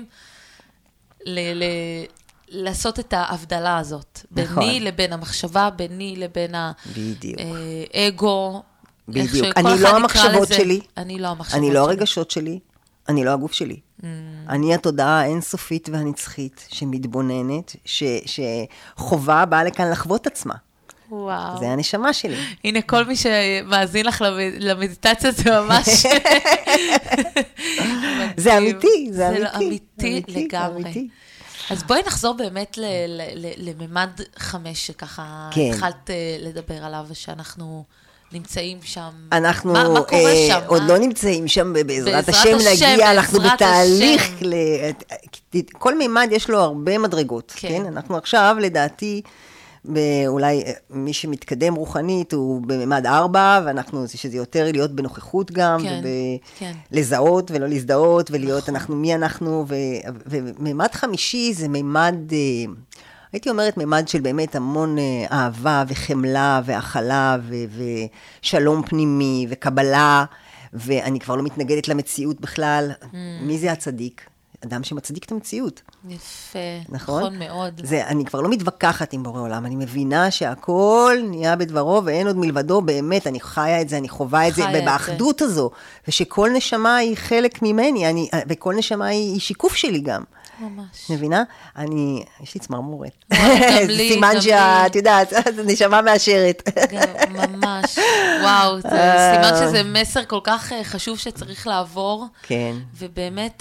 לעשות את ההבדלה הזאת. נכון. ביני לבין המחשבה, ביני לבין בדיוק. האגו. בדיוק. אני לא המחשבות שלי. אני לא המחשבות אני שלי. לא הרגשות שלי. אני לא הגוף שלי. אני התודעה האינסופית והנצחית שמתבוננת, שחובה באה לכאן לחוות עצמה. וואו. זה הנשמה שלי. הנה, כל מי שמאזין לך למדיטציה, זה ממש... זה אמיתי, זה אמיתי. זה אמיתי לגמרי. אמיתי. אז בואי נחזור באמת לממד 5, שככה כן. התחלת לדבר עליו, שאנחנו נמצאים שם. אנחנו מה קורה שם? עוד לא נמצאים שם, בעזרת בעזרת השם השם, נגיע, אנחנו בעזרת בתהליך, השם. כל מימד יש לו הרבה מדרגות, כן. כן? אנחנו עכשיו, לדעתי, אולי מי שמתקדם רוחנית הוא בממד 4, ואנחנו, שזה יותר להיות בנוכחות גם, כן, כן. לזהות ולא להזדהות, ולהיות אנחנו מי אנחנו, וממד 5 זה ממד, הייתי אומרת ממד של באמת המון אהבה וחמלה והכלה ושלום פנימי וקבלה, ואני כבר לא מתנגדת למציאות בכלל. מי זה הצדיק? אדם שמצדיק את המציאות. יפה, נכון? נכון מאוד. אני כבר לא מתווכחת עם בורא עולם, אני מבינה שהכל נהיה בדברו ואין עוד מלבדו, באמת, אני חיה את זה, אני חווה את זה, ובאחדות הזו, ושכל נשמה היא חלק ממני, וכל נשמה היא שיקוף שלי גם. ממש. מבינה? יש לי צמרמורת. גם לי, סימן גם שאת לי. יודעת, נשמה מאשרת. ממש. וואו, זה סימן שזה מסר כל כך חשוב שצריך לעבור. כן. ובאמת,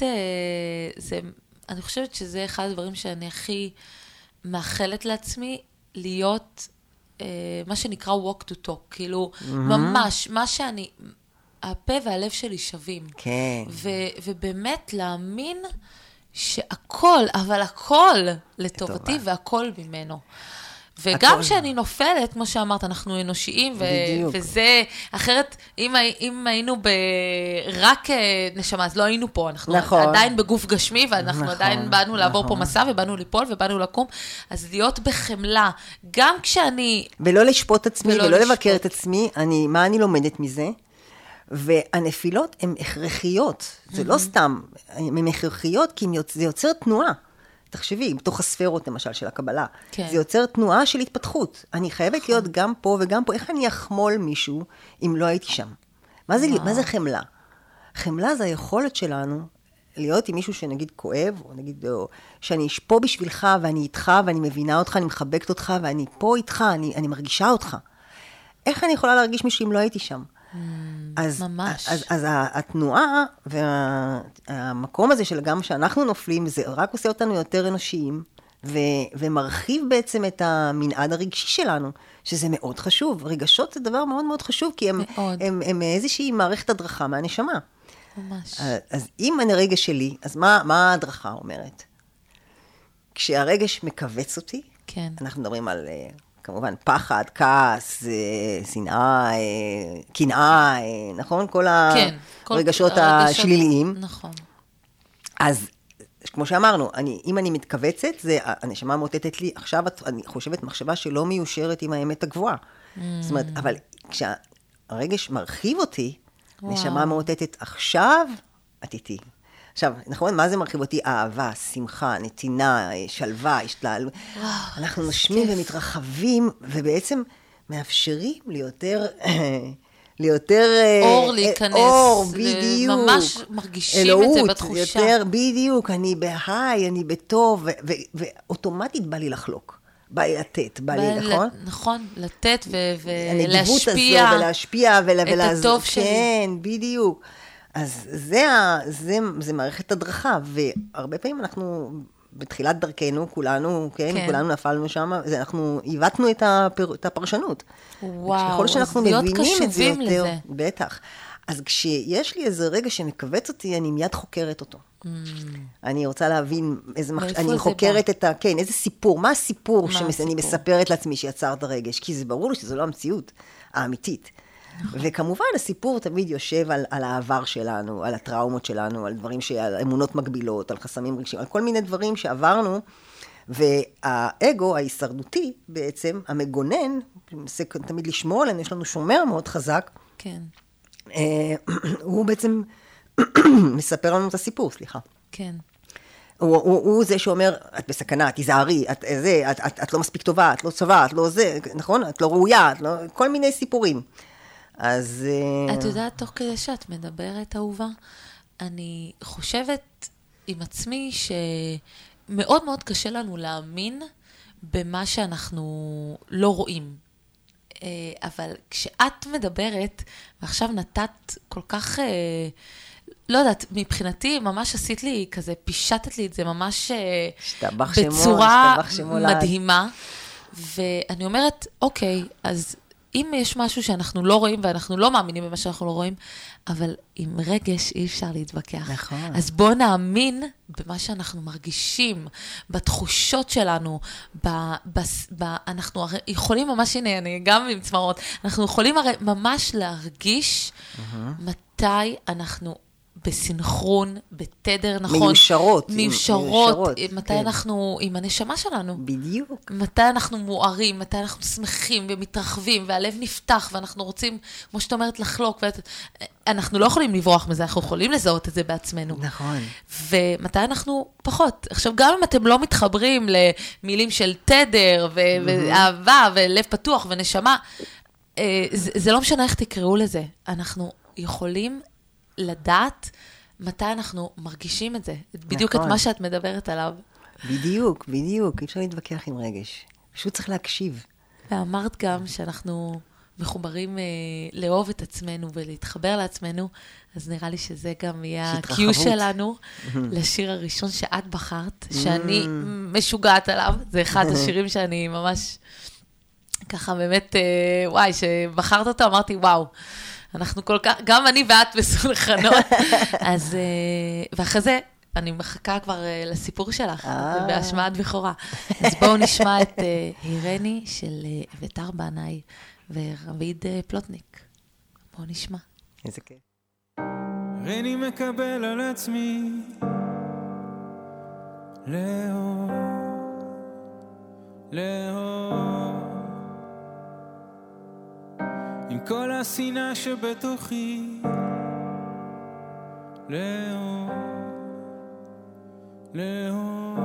אני חושבת שזה אחד הדברים שאני הכי מאחלת לעצמי, להיות מה שנקרא walk to talk. כאילו, ממש, מה שאני, הפה והלב שלי שווים. כן. ובאמת להאמין שהכל, אבל הכל לטובתי והכל ממנו. וגם כשאני נופלת, כמו שאמרת, אנחנו אנושיים, וזה, אחרת, אם היינו רק נשמה, אז לא היינו פה, אנחנו עדיין בגוף גשמי, ואנחנו עדיין באנו לעבור פה מסע, ובאנו ליפול, ובאנו לקום, אז להיות בחמלה, גם כשאני... ולא לשפוט עצמי, ולא לבקר את עצמי, מה אני לומדת מזה? והנפילות הן הכרחיות, זה לא סתם, הן הכרחיות, כי זה יוצר תנועה. תחשבי, בתוך הספרות למשל של הקבלה, כן. זה יוצר תנועה של התפתחות. אני חייבת להיות גם פה וגם פה, איך אני אחמול מישהו אם לא הייתי שם? מה זה חמלה? חמלה זה היכולת שלנו להיות עם מישהו שנגיד כואב, או נגיד, שאני פה בשבילך ואני איתך ואני מבינה אותך, אני מחבקת אותך ואני פה איתך, אני מרגישה אותך. איך אני יכולה להרגיש מישהו אם לא הייתי שם? ממש. אז התנועה והמקום הזה של גם שאנחנו נופלים, זה רק עושה אותנו יותר אנושיים, ומרחיב בעצם את המנעד הרגשי שלנו, שזה מאוד חשוב. רגשות זה דבר מאוד מאוד חשוב, כי הם איזושהי מערכת הדרכה מהנשמה. ממש. אז אם אני רגש שלי, אז מה ההדרכה אומרת? כשהרגש מקבץ אותי, כן. אנחנו מדברים על... כמובן, פחד, כעס, שנאה, קנאה, נכון? כל הרגשות השליליים. נכון. אז, כמו שאמרנו, אם אני מתכווצת, הנשמה מוטטת לי, עכשיו אני חושבת מחשבה שלא מיושרת עם האמת הגבוהה. זאת אומרת, אבל כשהרגש מרחיב אותי, נשמה מוטטת עכשיו, את איתי. עכשיו, נכון, מה זה מרחיב אותי? אהבה, שמחה, נתינה, שלווה, השתללות. אנחנו נושמים ומתרחבים, ובעצם מאפשרים ליותר אור להיכנס. אור, בדיוק. ממש מרגישים אלוהות, את זה בתחושה. יותר, בדיוק, אני בהיי, אני בטוב, ואוטומטית בא לי לחלוק. בא לי לתת, בא לי, נכון? נכון, לתת הנדיבות הזו, ולהשפיע, את הטוב שלי. כן, בדיוק. אז זה מערכת הדרכה, והרבה פעמים אנחנו, בתחילת דרכנו, כולנו, כן, כולנו נפלנו שם, אנחנו עיוותנו את הפרשנות. וואו, ככל שאנחנו אז להיות מבינים את זה קשובים יותר, לזה. בטח. אז כשיש לי איזה רגע שמקבץ אותי, אני מיד חוקרת אותו. אני רוצה להבין אני חוקרת כן, איזה סיפור, מה הסיפור שאני מספרת לעצמי שיצר את הרגש, כי זה ברור לי שזה לא המציאות האמיתית. וכמובן, הסיפור תמיד יושב על העבר שלנו, על הטראומות שלנו, על דברים על אמונות מגבילות, על חסמים רגשיים, על כל מיני דברים שעברנו, והאגו ההישרדותי בעצם, המגונן, מנסה תמיד לשמור עלינו, יש לנו שומר מאוד חזק, כן. הוא בעצם מספר לנו את הסיפור, סליחה. כן. הוא זה שאומר, את בסכנה, תיזהרי, את לא מספיק טובה, את לא צבא, את לא זה, נכון? את לא ראויה, כל מיני סיפורים. אז... את יודעת, תוך כדי שאת מדברת, אהובה, אני חושבת עם עצמי שמאוד מאוד קשה לנו להאמין במה שאנחנו לא רואים. אבל כשאת מדברת, ועכשיו נתת כל כך... לא יודעת, מבחינתי ממש עשית לי כזה, פישטת לי את זה ממש בצורה מדהימה. ואני אומרת, אוקיי, אז אם יש משהו שאנחנו לא רואים, ואנחנו לא מאמינים במה שאנחנו לא רואים, אבל עם רגש אי אפשר להתווכח. נכון. אז בואו נאמין במה שאנחנו מרגישים, בתחושות שלנו, אנחנו הרי יכולים ממש, הנה, אני גם עם צמרות, אנחנו יכולים הרי ממש להרגיש מתי אנחנו בסינכרון, בתדר, נכון? מיושרות. מתי כן. אנחנו עם הנשמה שלנו. בדיוק. מתי אנחנו מוארים, מתי אנחנו שמחים ומתרחבים, והלב נפתח, ואנחנו רוצים, כמו שאת אומרת, לחלוק. אנחנו לא יכולים לברוח מזה, אנחנו יכולים לזהות את זה בעצמנו. נכון. ומתי אנחנו פחות. עכשיו, גם אם אתם לא מתחברים למילים של תדר, ואהבה, ולב פתוח, ונשמה, זה לא משנה איך תקראו לזה. אנחנו יכולים לדעת מתי אנחנו מרגישים את זה. בדיוק את מה שאת מדברת עליו. בדיוק, בדיוק. אי אפשר להתווכח עם רגש. פשוט צריך להקשיב. ואמרת גם שאנחנו מחוברים לאהוב את עצמנו ולהתחבר לעצמנו, אז נראה לי שזה גם יהיה הקיו שלנו לשיר הראשון שאת בחרת, שאני משוגעת עליו. זה אחד השירים שאני ממש ככה באמת, וואי, שבחרת אותו, אמרתי וואו. אנחנו כל כך, גם אני ואת מסולחנות. אז, ואחרי זה, אני מחכה כבר לסיפור שלך, בהשמעת בכורה. אז בואו נשמע את הירני של אביתר בנאי ורביד פלוטניק. בואו נשמע. איזה כיף. הירני מקבל על עצמי לאהוב, לאהוב עם כל השנאה שבתוכי, לאהוב, לאהוב.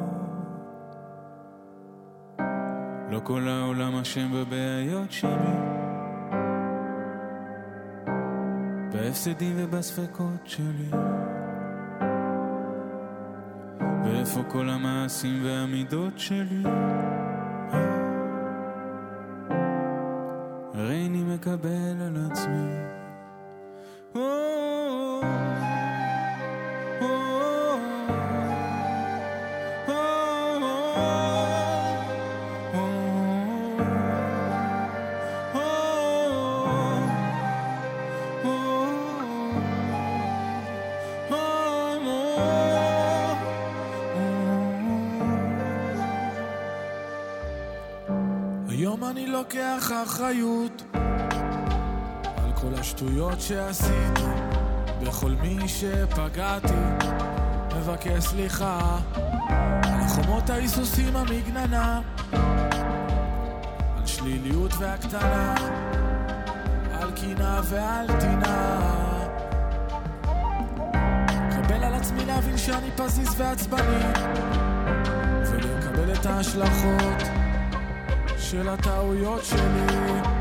לא כל העולם אשם בבעיות שלי, בהפסדים ובספקות שלי, ואיפה כל המעשים והמידות שלי. הרי אני מקבל על עצמי. היום אני לוקח אחריות על כל השטויות שעשיתי, בכל מי שפגעתי מבקש סליחה, על חומות ההיסוסים המגננה, על שליליות והקטנה, על קינה ועל טינה. קבל על עצמי להבין שאני פזיז ועצבני, ולקבל את ההשלכות של הטעויות שלי,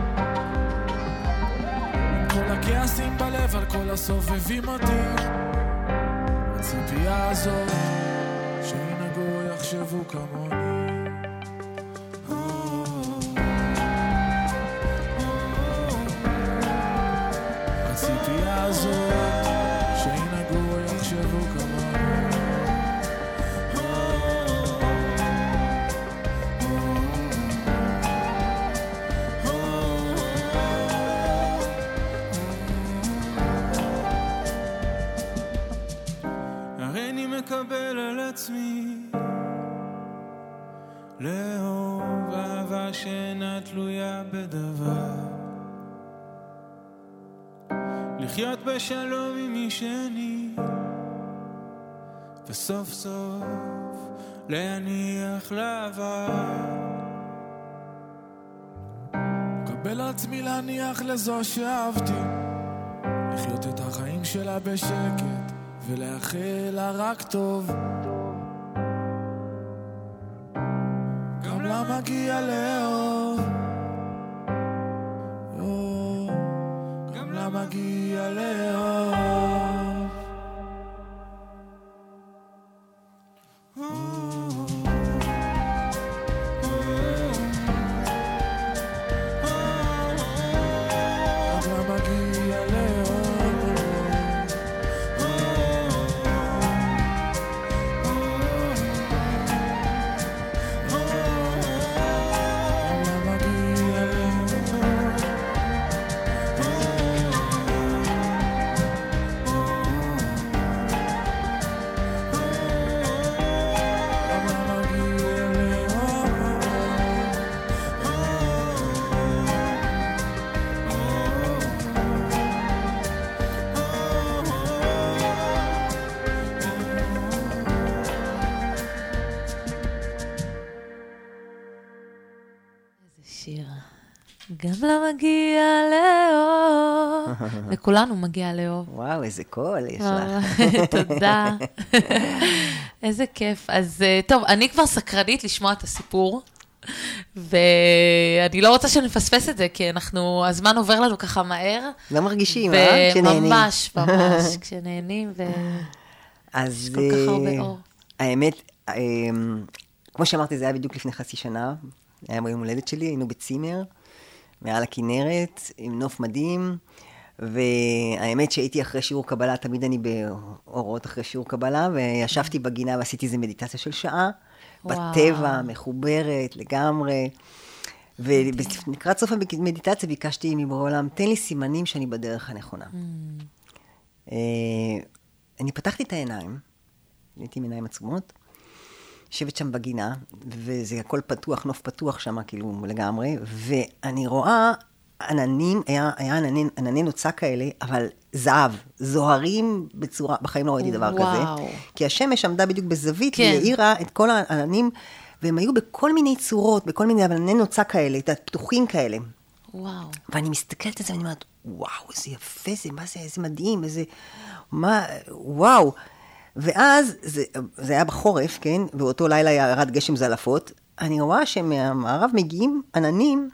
כל הכעסים בלב על כל הסובבים אותי, הציפייה הזאת שינהגו יחשבו כמוני. הציפייה הזאת שינהגו יחשבו כמוני. מקבל על עצמי לאהוב אהבה שאינה תלויה בדבר, לחיות בשלום עם מי שאני וסוף סוף להניח לעבר. קבל עצמי להניח לזו שאהבתי, לחיות את החיים שלה בשקט ולאחל לה רק טוב. גם לה מגיע לאהוב, גם לה מגיע לאהוב. שיר. גם לה מגיע לאהוב. לכולנו מגיע לאהוב. וואו, איזה קול יש לך. תודה. איזה כיף. אז טוב, אני כבר סקרנית לשמוע את הסיפור, ואני לא רוצה שנפספס את זה, כי הזמן עובר לנו ככה מהר. לא מרגישים, כשנהנים. ממש, ממש, כשנהנים, יש כל כך הרבה אור. האמת, כמו שאמרתי, זה היה בדיוק לפני חצי שנה, היה ביום הולדת שלי, היינו בצימר, מעל הכנרת, עם נוף מדהים, והאמת שהייתי אחרי שיעור קבלה, תמיד אני באורות אחרי שיעור קבלה, וישבתי בגינה ועשיתי איזו מדיטציה של שעה, בטבע, מחוברת לגמרי, ולקראת סוף המדיטציה ביקשתי מבורא עולם, תן לי סימנים שאני בדרך הנכונה. אני פתחתי את העיניים, הייתי עם עיניים עצומות, יושבת שם בגינה, וזה הכל פתוח, נוף פתוח שם, כאילו לגמרי, ואני רואה עננים, היה ענני נוצה כאלה, אבל זהב, זוהרים בצורה, בחיים לא ראיתי דבר כזה, כי השמש עמדה בדיוק בזווית, והאירה את כל העננים, והם היו בכל מיני צורות, בכל מיני ענני נוצה כאלה, פתוחים כאלה. וואו. ואני מסתכלת על זה, ואני אומרת, וואו, איזה יפה זה, מה זה, איזה מדהים, איזה, מה, וואו. ואז, זה היה בחורף, כן? באותו לילה ירד גשם זלפות. אני רואה שמהמערב מגיעים עננים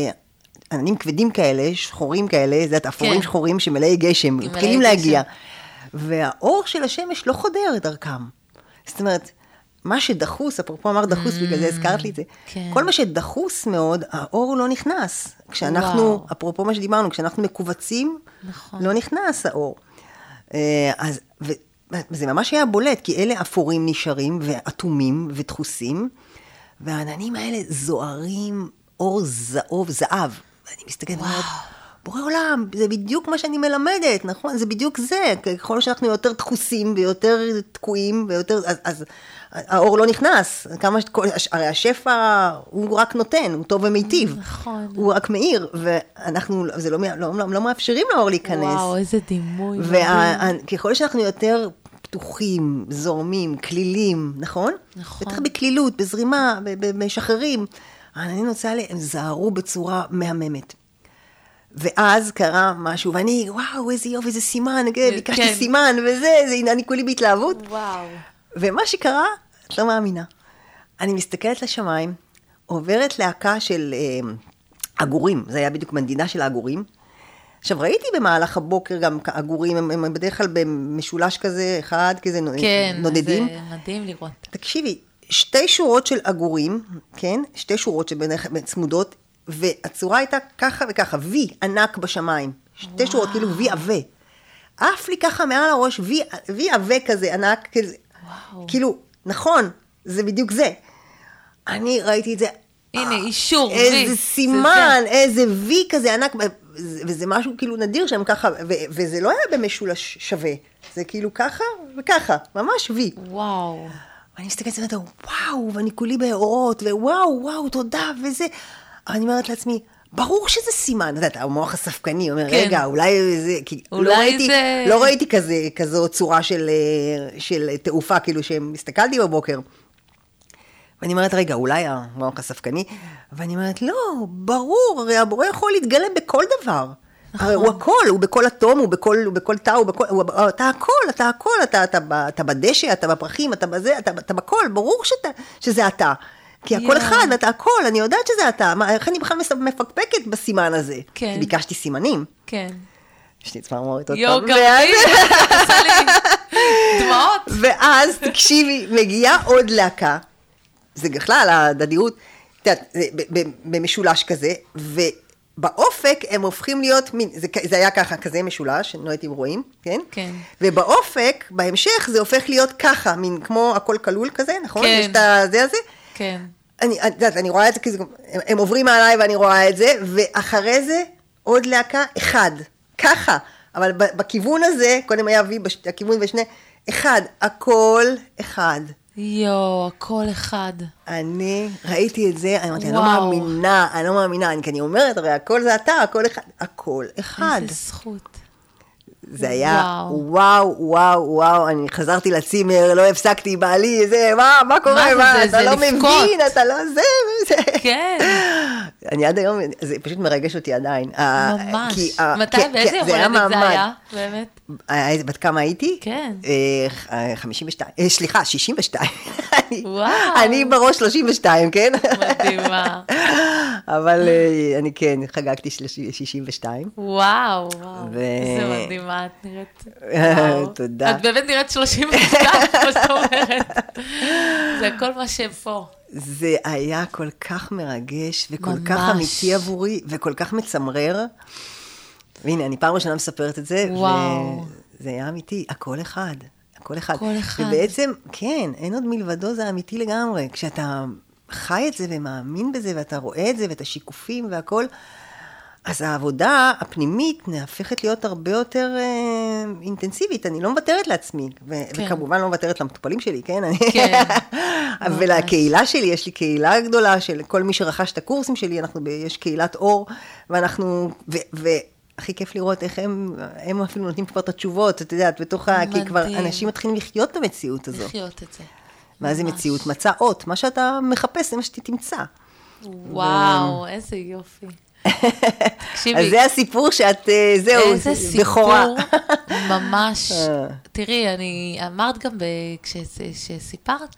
כבדים כאלה, שחורים כאלה, זה אפורים שחורים שמלאי גשם, מתחילים להגיע. והאור של השמש לא חודר דרכם. זאת אומרת, מה שדחוס, אפרופו אמר דחוס, בגלל זה הזכרת לי את זה, כל מה שדחוס מאוד, האור לא נכנס. כשאנחנו, אפרופו מה שדיברנו, כשאנחנו מקובצים, לא נכנס האור. אז, וזה ממש היה בולט, כי אלה אפורים נשארים, ואטומים ודחוסים, והעננים האלה זוהרים, אור זהוב, זהב. ואני מסתכלת ואומרת, בורא עולם, זה בדיוק מה שאני מלמדת, נכון? זה בדיוק זה. ככל שאנחנו יותר דחוסים, ויותר תקועים, ויותר, אז האור לא נכנס. הרי השפע הוא רק נותן, הוא טוב ומיטיב. נכון. הוא רק מאיר, ואנחנו, זה לא מאפשרים לאור להיכנס. וואו, איזה דימוי. וככל שאנחנו יותר פתוחים, זורמים, כלילים, נכון? נכון. יותר בכלילות, בזרימה, במשחררים. אני נוצאה הם זהרו בצורה מהממת. ואז קרה משהו, ואני, וואו, איזה יופי, איזה סימן, ביקשתי סימן, וזה, אני כולי בהתלהבות. וואו. ומה שקרה, את לא מאמינה. אני מסתכלת לשמיים, עוברת להקה של אגורים, זה היה בדיוק מנדינה של האגורים. עכשיו, ראיתי במהלך הבוקר גם אגורים, הם בדרך כלל במשולש כזה, אחד כזה נודדים. כן, זה מדהים לראות. תקשיבי, 2 שורות של אגורים, כן? 2 שורות צמודות, והצורה הייתה ככה וככה, וי ענק בשמיים. 2 שורות, כאילו וי עווה. אף לי ככה מעל הראש, וי עווה כזה ענק, כאילו, נכון, זה בדיוק זה. אני ראיתי את זה. הנה, אישור, וי. איזה סימן, איזה וי כזה ענק, וזה משהו כאילו נדיר שם ככה, וזה לא היה במשולש שווה. זה כאילו ככה וככה, ממש וי. וואו. ואני מסתכלת ואומרת, וואו, ואני כולי באורות, ווואו, וואו, תודה, וזה. אני אומרת לעצמי, ברור שזה סימן, אתה יודע, המוח הספקני אומר, כן. רגע, אולי זה, כי אולי זה... לא ראיתי כזו צורה של תעופה, כאילו שמסתכלתי בבוקר, ואני אומרת, רגע, אולי המוח הספקני, ואני אומרת, לא, ברור, הרי הבורא יכול להתגלם בכל דבר. הרי הוא הכל, הוא בכל אטום, הוא בכל תא, אתה הכל, אתה בדשא, אתה בפרחים, אתה בזה, אתה בכל, ברור שזה אתה. כי הכל אחד, ואתה הכל, אני יודעת שזה אתה. איך אני בכלל מפקפקת בסימן הזה? כן. ביקשתי סימנים. כן. יש לי צמרמורת עוד יו, פעם. גם לי, עשה לי דמעות. ואז, תקשיבי, מגיעה עוד להקה, זה בכלל, הדדיות, במשולש כזה, ובאופק הם הופכים להיות, זה היה ככה, כזה משולש, לא הייתם רואים, כן? כן. ובאופק, בהמשך, זה הופך להיות ככה, מין כמו הכל כלול כזה, נכון? כן. יש את הזה הזה? כן. אני רואה את זה, הם עוברים עליי ואני רואה את זה, ואחרי זה עוד להקה אחד, ככה, אבל בכיוון הזה, קודם היה וי, הכיוון ושני, אחד, הכל אחד. יו, הכל אחד. אני ראיתי את זה, אני אמרתי, אני וואו. לא מאמינה, כי אני אומרת, הרי הכל זה אתה, הכל אחד. איזה זכות. זה היה וואו, אני חזרתי לצימר, לא הפסקתי, בעלי, זה, מה קורה, מה זה, אתה לא לבכות. מבין, אתה לא זה. כן. אני עד היום, זה פשוט מרגש אותי עדיין. ממש. מתי, באיזה יום הולדת זה היה, באמת? בת כמה הייתי? כן. 52, סליחה, 62. וואו. אני בראש 32, כן? מדהימה. אבל אני כן, חגגתי 62. וואו, איזה מדהימה, את נראית. תודה. את באמת נראית 32, כמו שאת אומרת. זה הכל מה שפה. זה היה כל כך מרגש, וכל ממש. כך אמיתי עבורי, וכל כך מצמרר. והנה, אני פעם ראשונה מספרת את זה, וואו. וזה היה אמיתי, הכל אחד. הכל אחד. הכל אחד. ובעצם, כן, אין עוד מלבדו, זה אמיתי לגמרי. כשאתה חי את זה ומאמין בזה, ואתה רואה את זה, ואת השיקופים והכל, אז העבודה הפנימית נהפכת להיות הרבה יותר אינטנסיבית. אני לא מוותרת לעצמי, וכמובן לא מוותרת למטופלים שלי, כן? כן. ולקהילה שלי, יש לי קהילה גדולה של כל מי שרכש את הקורסים שלי, יש קהילת אור, ואנחנו, והכי כיף לראות איך הם אפילו נותנים כבר את התשובות, את יודעת, בתוך כי כבר אנשים מתחילים לחיות את המציאות הזו. לחיות את זה. ואז היא מציאות, מצא אות, מה שאתה מחפש, זה מה שתמצא. וואו, איזה יופי. אז זה הסיפור שאת, זהו, איזה בכורה. סיפור, ממש. תראי, אני אמרת גם כשסיפרת,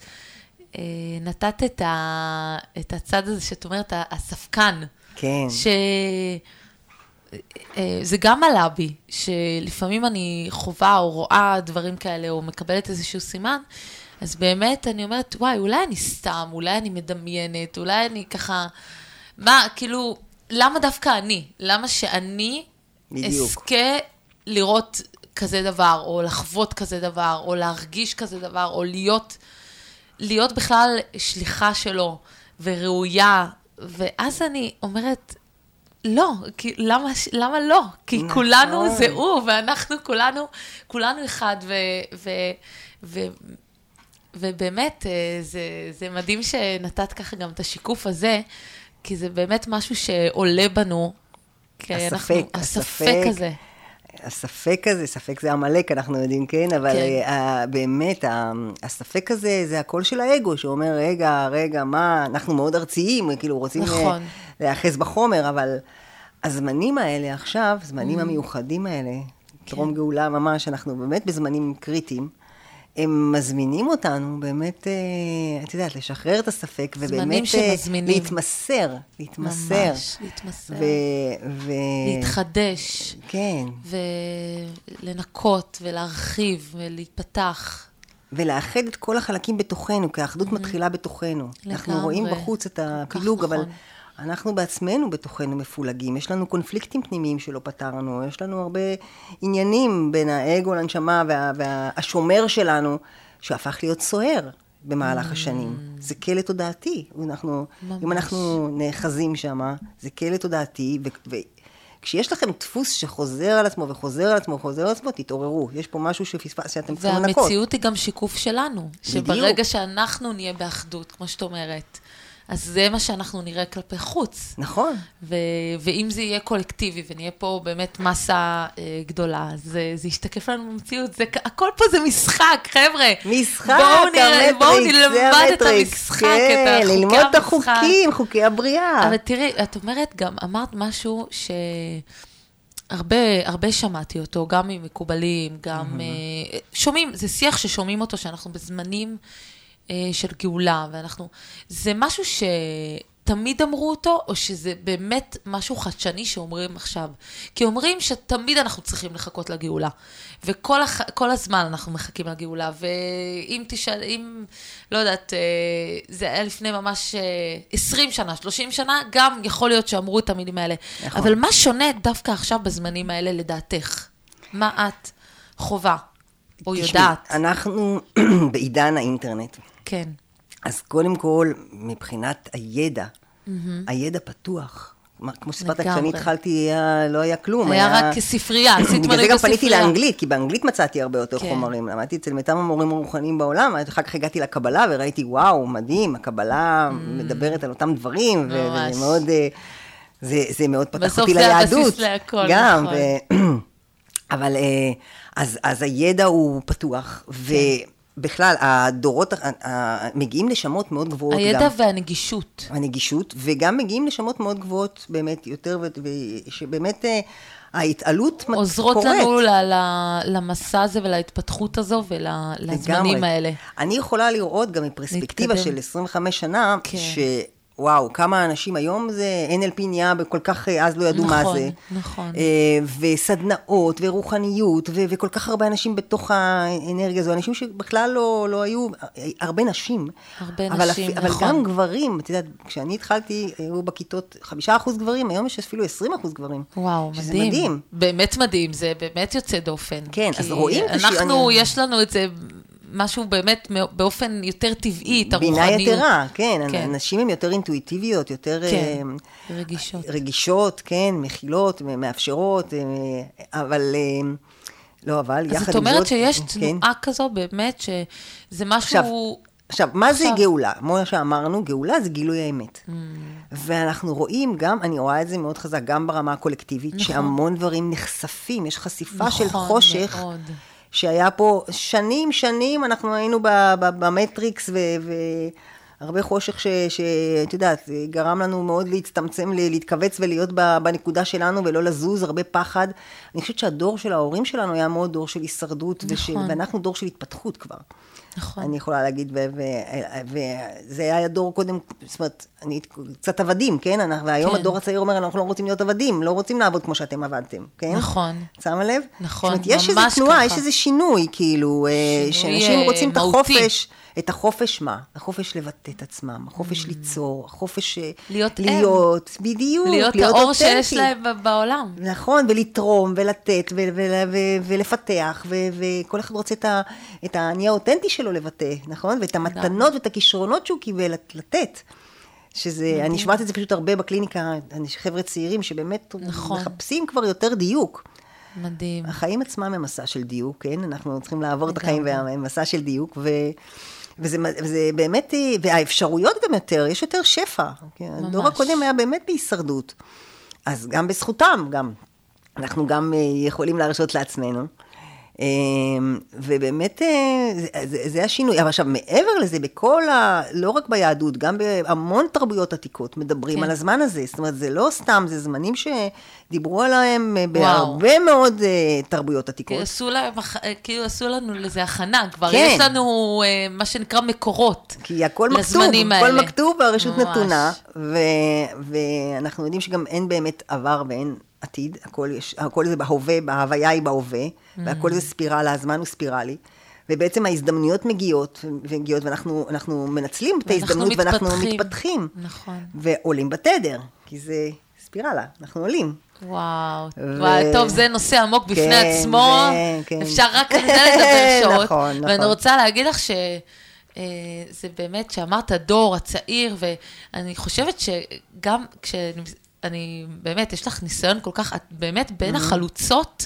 נתת את הצד הזה שאת אומרת, הספקן. כן. זה גם עלה בי, שלפעמים אני חובה או רואה דברים כאלה, או מקבלת איזשהו סימן, אז באמת אני אומרת, וואי, אולי אני סתם, אולי אני מדמיינת, אולי אני ככה, מה, כאילו, למה דווקא אני? למה שאני אזכה לראות כזה דבר, או לחוות כזה דבר, או להרגיש כזה דבר, או להיות בכלל שליחה שלו, וראויה, ואז אני אומרת, לא, למה לא? כי כולנו זה הוא, ואנחנו כולנו אחד, ובאמת, זה מדהים שנתת ככה גם את השיקוף הזה, כי זה באמת משהו שעולה בנו, הספק הזה. הספק הזה, ספק זה המלאק, אנחנו יודעים, כן? אבל באמת, הספק הזה, זה הקול של האגו, שאומר, רגע, מה, אנחנו מאוד ארציים, כאילו רוצים להיאחז בחומר, אבל הזמנים האלה עכשיו, זמנים המיוחדים האלה, טרום גאולה ממש, אנחנו באמת בזמנים קריטיים, הם מזמינים אותנו באמת, את יודעת, לשחרר את הספק, ובאמת להתמסר. ממש, להתמסר. להתחדש. כן. ולנקות, ולהרחיב, ולהתפתח. ולאחד את כל החלקים בתוכנו, כי האחדות מתחילה בתוכנו. אנחנו רואים בחוץ את הפילוג, אבל אנחנו בעצמנו בתוכנו מפולגים. יש לנו קונפליקטים פנימיים שלא פתרנו, יש לנו הרבה עניינים בין האגו לנשמה והשומר שלנו, שהפך להיות סוער במהלך השנים. זה כלא תודעתי. אם אנחנו נאחזים שם, זה כלא תודעתי, וכשיש לכם דפוס שחוזר על עצמו וחוזר על עצמו וחוזר על עצמו, תתעוררו. יש פה משהו שאתם צריכים לנקות. והמציאות היא גם שיקוף שלנו, שברגע שאנחנו נהיה באחדות, כמו שאת אומרת, אז זה מה שאנחנו נראה כלפי חוץ. נכון. ואם זה יהיה קולקטיבי, ונהיה פה באמת מסה גדולה, אז זה ישתקף לנו במציאות. הכל פה זה משחק, חבר'ה. משחק, בואו נלמד את המשחק, את החוקי ללמוד את החוקים, חוקי הבריאה. אבל תראי, את אומרת גם, אמרת משהו הרבה שמעתי אותו, גם ממקובלים, גם שומעים, זה שיח ששומעים אותו, שאנחנו בזמנים של גאולה, זה משהו שתמיד אמרו אותו, או שזה באמת משהו חדשני שאומרים עכשיו? כי אומרים שתמיד אנחנו צריכים לחכות לגאולה, וכל הזמן אנחנו מחכים לגאולה, ואם תשאל, לא יודעת, זה היה לפני ממש 20 שנה, 30 שנה, גם יכול להיות שאמרו את המילים האלה. נכון. אבל מה שונה דווקא עכשיו בזמנים האלה לדעתך? מה את חובה או יודעת? אנחנו בעידן האינטרנט. כן. אז קודם כל, מבחינת הידע, הידע פתוח. כמו שספרת, כשאני התחלתי, לא היה כלום. היה רק ספרייה, עשית מנוי בספרייה. בגלל זה גם פניתי לאנגלית, כי באנגלית מצאתי הרבה יותר חומרים. למדתי אצל מיטב המורים הרוחניים בעולם, אחר כך הגעתי לקבלה וראיתי, וואו, מדהים, הקבלה מדברת על אותם דברים, זה מאוד פתח אותי ליהדות. בסוף זה הבסיס להכל, נכון. אבל, אז הידע הוא פתוח, בכלל, הדורות מגיעים לשמות מאוד גבוהות. הידע והנגישות. הנגישות, וגם מגיעים לשמות מאוד גבוהות, באמת יותר, ושבאמת ההתעלות קורית. עוזרות לנו למסע הזה ולהתפתחות הזו ולזמנים האלה. אני יכולה לראות גם מפרספקטיבה של 25 שנה, וואו, כמה אנשים היום זה NLP נהיה בכל כך, אז לא ידעו מה זה. נכון. וסדנאות ורוחניות, וכל כך הרבה אנשים בתוך האנרגיה הזו, אנשים שבכלל לא היו, הרבה נשים. הרבה נשים, נכון. אבל גם גברים, את יודעת, כשאני התחלתי, היו בכיתות 5% גברים, היום יש אפילו 20% גברים. וואו, מדהים. מדהים. באמת מדהים, זה באמת יוצא דופן. כן, אז רואים יש לנו את זה משהו באמת באופן יותר טבעי, בינה יתרה, כן, אנשים הם יותר אינטואיטיביות, יותר רגישות, כן, מכילות, מאפשרות, אבל לא, אבל יחד עם זאת. אז את אומרת שיש תנועה כזו באמת, שזה משהו... עכשיו, מה זה גאולה? כמו שאמרנו, גאולה זה גילוי האמת. ואנחנו רואים גם, אני רואה את זה מאוד חזק, גם ברמה הקולקטיבית, שהמון דברים נחשפים, יש חשיפה של חושך, שהיה פה שנים, אנחנו היינו במטריקס, והרבה חושך שאת יודעת, גרם לנו מאוד להצטמצם, להתכווץ ולהיות בנקודה שלנו, ולא לזוז, הרבה פחד. אני חושבת שהדור של ההורים שלנו היה מאוד דור של הישרדות, ואנחנו דור של התפתחות כבר. נכון. אני יכולה להגיד, וזה היה דור קודם, זאת אומרת, אני קצת עבדים, כן? והיום הדור הצעיר אומר, אנחנו לא רוצים להיות עבדים, לא רוצים לעבוד כמו שאתם עבדתם, כן? נכון. שמה לב? נכון, ממש ככה. יש איזו תנועה, יש איזה שינוי, כאילו, שאנשים רוצים את החופש, את החופש מה? החופש לבטא את עצמם, החופש ליצור, החופש להיות, בדיוק, להיות האור שיש להם בעולם. נכון, ולתרום, ולתת, ולפתח, וכל אחד רוצה את העני האותנטי שלו לבטא, נכון? ואת המתנות ואת הכישרונות שהוא קיבל לתת. שזה, אני שמעת את זה פשוט הרבה בקליניקה, חבר'ה צעירים שבאמת מחפשים כבר יותר דיוק. מדהים. החיים עצמם הם מסע של דיוק, כן? אנחנו צריכים לעבור את החיים במסע של דיוק, וזה באמת, והאפשרויות גם יותר, יש יותר שפע. הדור הקודם היה באמת בהישרדות. אז גם בזכותם, אנחנו גם יכולים להרשות לעצמנו. ובאמת, זה השינוי. אבל עכשיו, מעבר לזה, לא רק ביהדות, גם בהמון תרבויות עתיקות מדברים על הזמן הזה. זאת אומרת, זה לא סתם, זה זמנים שדיברו עליהם בהרבה מאוד תרבויות עתיקות. כאילו עשו לנו לזה הכנה, כבר יש לנו מה שנקרא מקורות. כי הכל מכתוב, הכל מכתוב והרשות נתונה, ואנחנו יודעים שגם אין באמת עבר ואין עתיד, הכל זה בהווה, בהוויה היא בהווה, והכל זה ספירלה, הזמן הוא ספירלי, ובעצם ההזדמנויות מגיעות, ואנחנו מנצלים את ההזדמנות, ואנחנו מתפתחים, ועולים בתדר, כי זה ספירלה, אנחנו עולים. וואו, טוב, זה נושא עמוק בפני עצמו, אפשר רק על זה לדבר שעות, ואני רוצה להגיד לך שזה באמת, שאמרת הדור הצעיר, ואני חושבת שגם אני באמת, יש לך ניסיון כל כך, את באמת בין החלוצות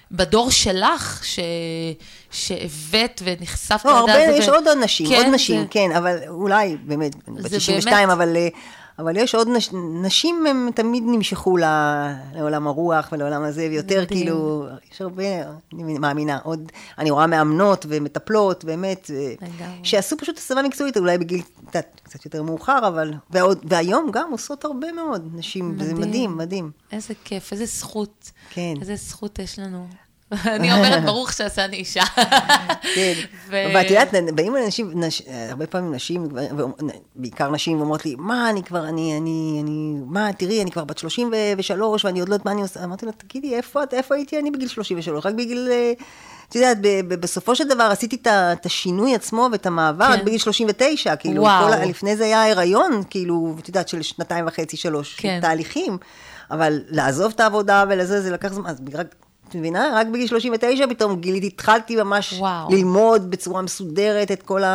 בדור שלך, שהבאת ונחשפת לא, לדעת הרבה, יש עוד נשים, כן, עוד נשים, זה... כן, אבל אולי, באמת, ב-92, אבל יש עוד נשים, הם תמיד נמשכו לעולם הרוח ולעולם הזה, ויותר כאילו, יש הרבה, אני מאמינה, עוד, אני רואה מאמנות ומטפלות, באמת, שעשו פשוט הסבה מקצועית, אולי בגיל קצת יותר מאוחר, אבל, והיום גם עושות הרבה מאוד נשים, וזה מדהים, מדהים. איזה כיף, איזה זכות, כן. איזה זכות יש לנו. אני אומרת, ברוך שעשה אני אישה. כן, ואת יודעת, באים אנשים, הרבה פעמים נשים, בעיקר נשים, ואומרות לי, מה, אני כבר, מה, תראי, אני כבר בת 33, ואני עוד לא יודעת מה אני עושה. אמרתי לה, תגידי, איפה הייתי אני בגיל 33? רק בגיל, את יודעת, בסופו של דבר עשיתי את השינוי עצמו ואת המעבר, רק בגיל 39, כאילו, לפני זה היה הריון, כאילו, את יודעת, של 2.5-3 תהליכים, אבל לעזוב את העבודה ולזה, זה לקח זמן, אז את מבינה? רק בגיל 39 פתאום גיליתי, התחלתי ממש ללמוד בצורה מסודרת את כל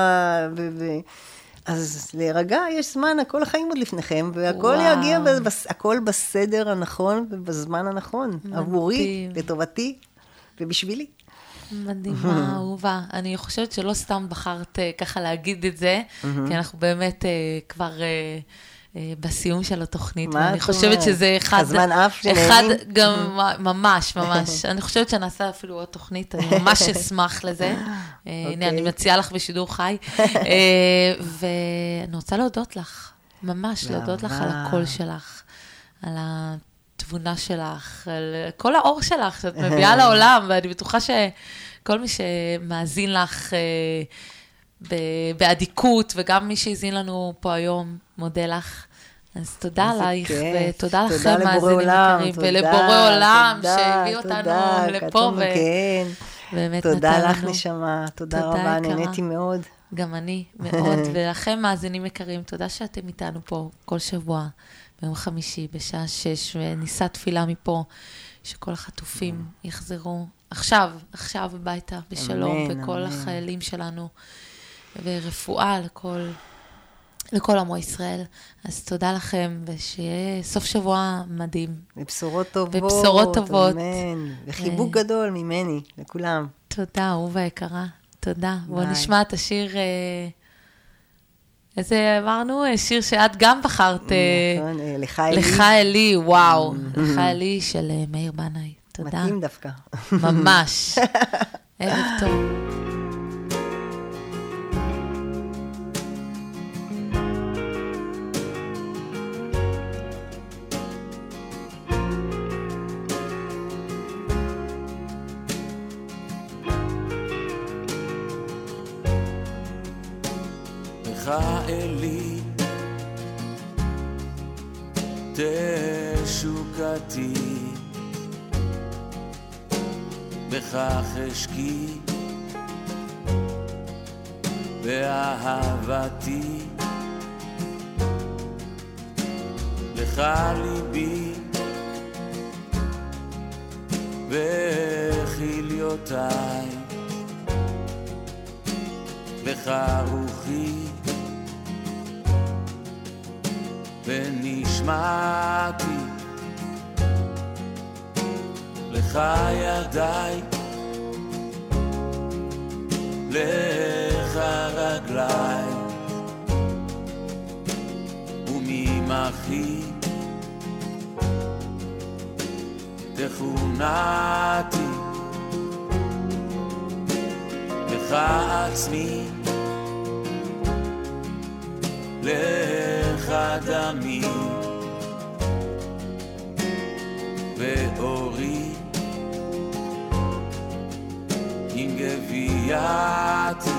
אז להירגע, יש זמן, הכל החיים עוד לפניכם, והכל יגיע, הכל בסדר הנכון ובזמן הנכון, עבורי, לטובתי ובשבילי. מדהימה, אהובה. אני חושבת שלא סתם בחרת ככה להגיד את זה, כי אנחנו באמת כבר... בסיום של התוכנית, ואני חושבת שזה אחד גם ממש, ממש. אני חושבת שנעשה אפילו עוד תוכנית, אני ממש אשמח לזה. הנה, אני מציעה לך בשידור חי. ואני רוצה להודות לך, ממש להודות לך על הקול שלך, על התבונה שלך, על כל האור שלך שאת מביאה לעולם, ואני בטוחה שכל מי שמאזין לך בעדיקות, וגם מי שהזין לנו פה היום, מודה לך. אז תודה עלייך, ותודה לכם מאזינים יקרים, ולבורא עולם שהביא אותנו לפה, ובאמת נתן לנו. תודה לך נשמה, תודה רבה, נהניתי מאוד. גם אני מאוד, ולכם מאזינים יקרים, תודה שאתם איתנו פה כל שבוע, ביום חמישי, בשעה 6, וניסה תפילה מפה, שכל החטופים יחזרו עכשיו הביתה, בשלום, וכל החיילים שלנו, ורפואה לכל עמו ישראל. אז תודה לכם, ושיהיה סוף שבוע מדהים. ובשורות טובות. אמן. וחיבוק גדול ממני, לכולם. תודה, אהובה יקרה. תודה. בואו נשמע את השיר, איזה אמרנו? שיר שאת גם בחרת. נכון, לך אלי, וואו. לך אלי של מאיר בנאי. תודה. מתאים דווקא. ממש. ערב טוב. אלי תשוקתי בכך אשקי באהבתי לך ליבי וכליותיי לך רוחי ונשמעתי לך ידיי לך רגליי וממחי תכונתי לך עצמי לך דמי ואורי עם גווייתי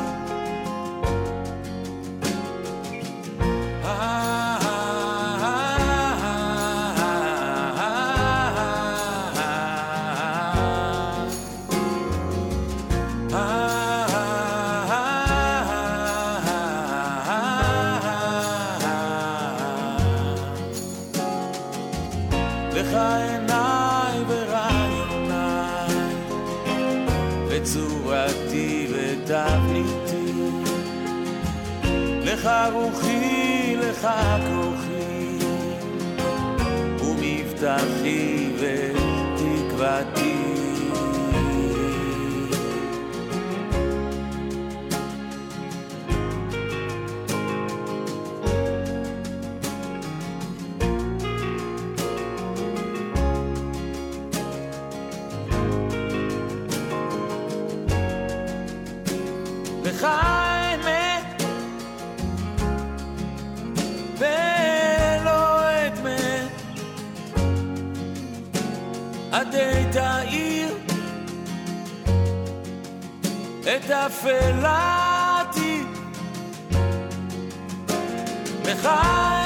לך עיניי ורעיוניי וצורתי ותבניתי לך רוחי לך כוחי ומבטחי ותקוותי לך אמת ולא אמת עדי תאיר את אפלתי לך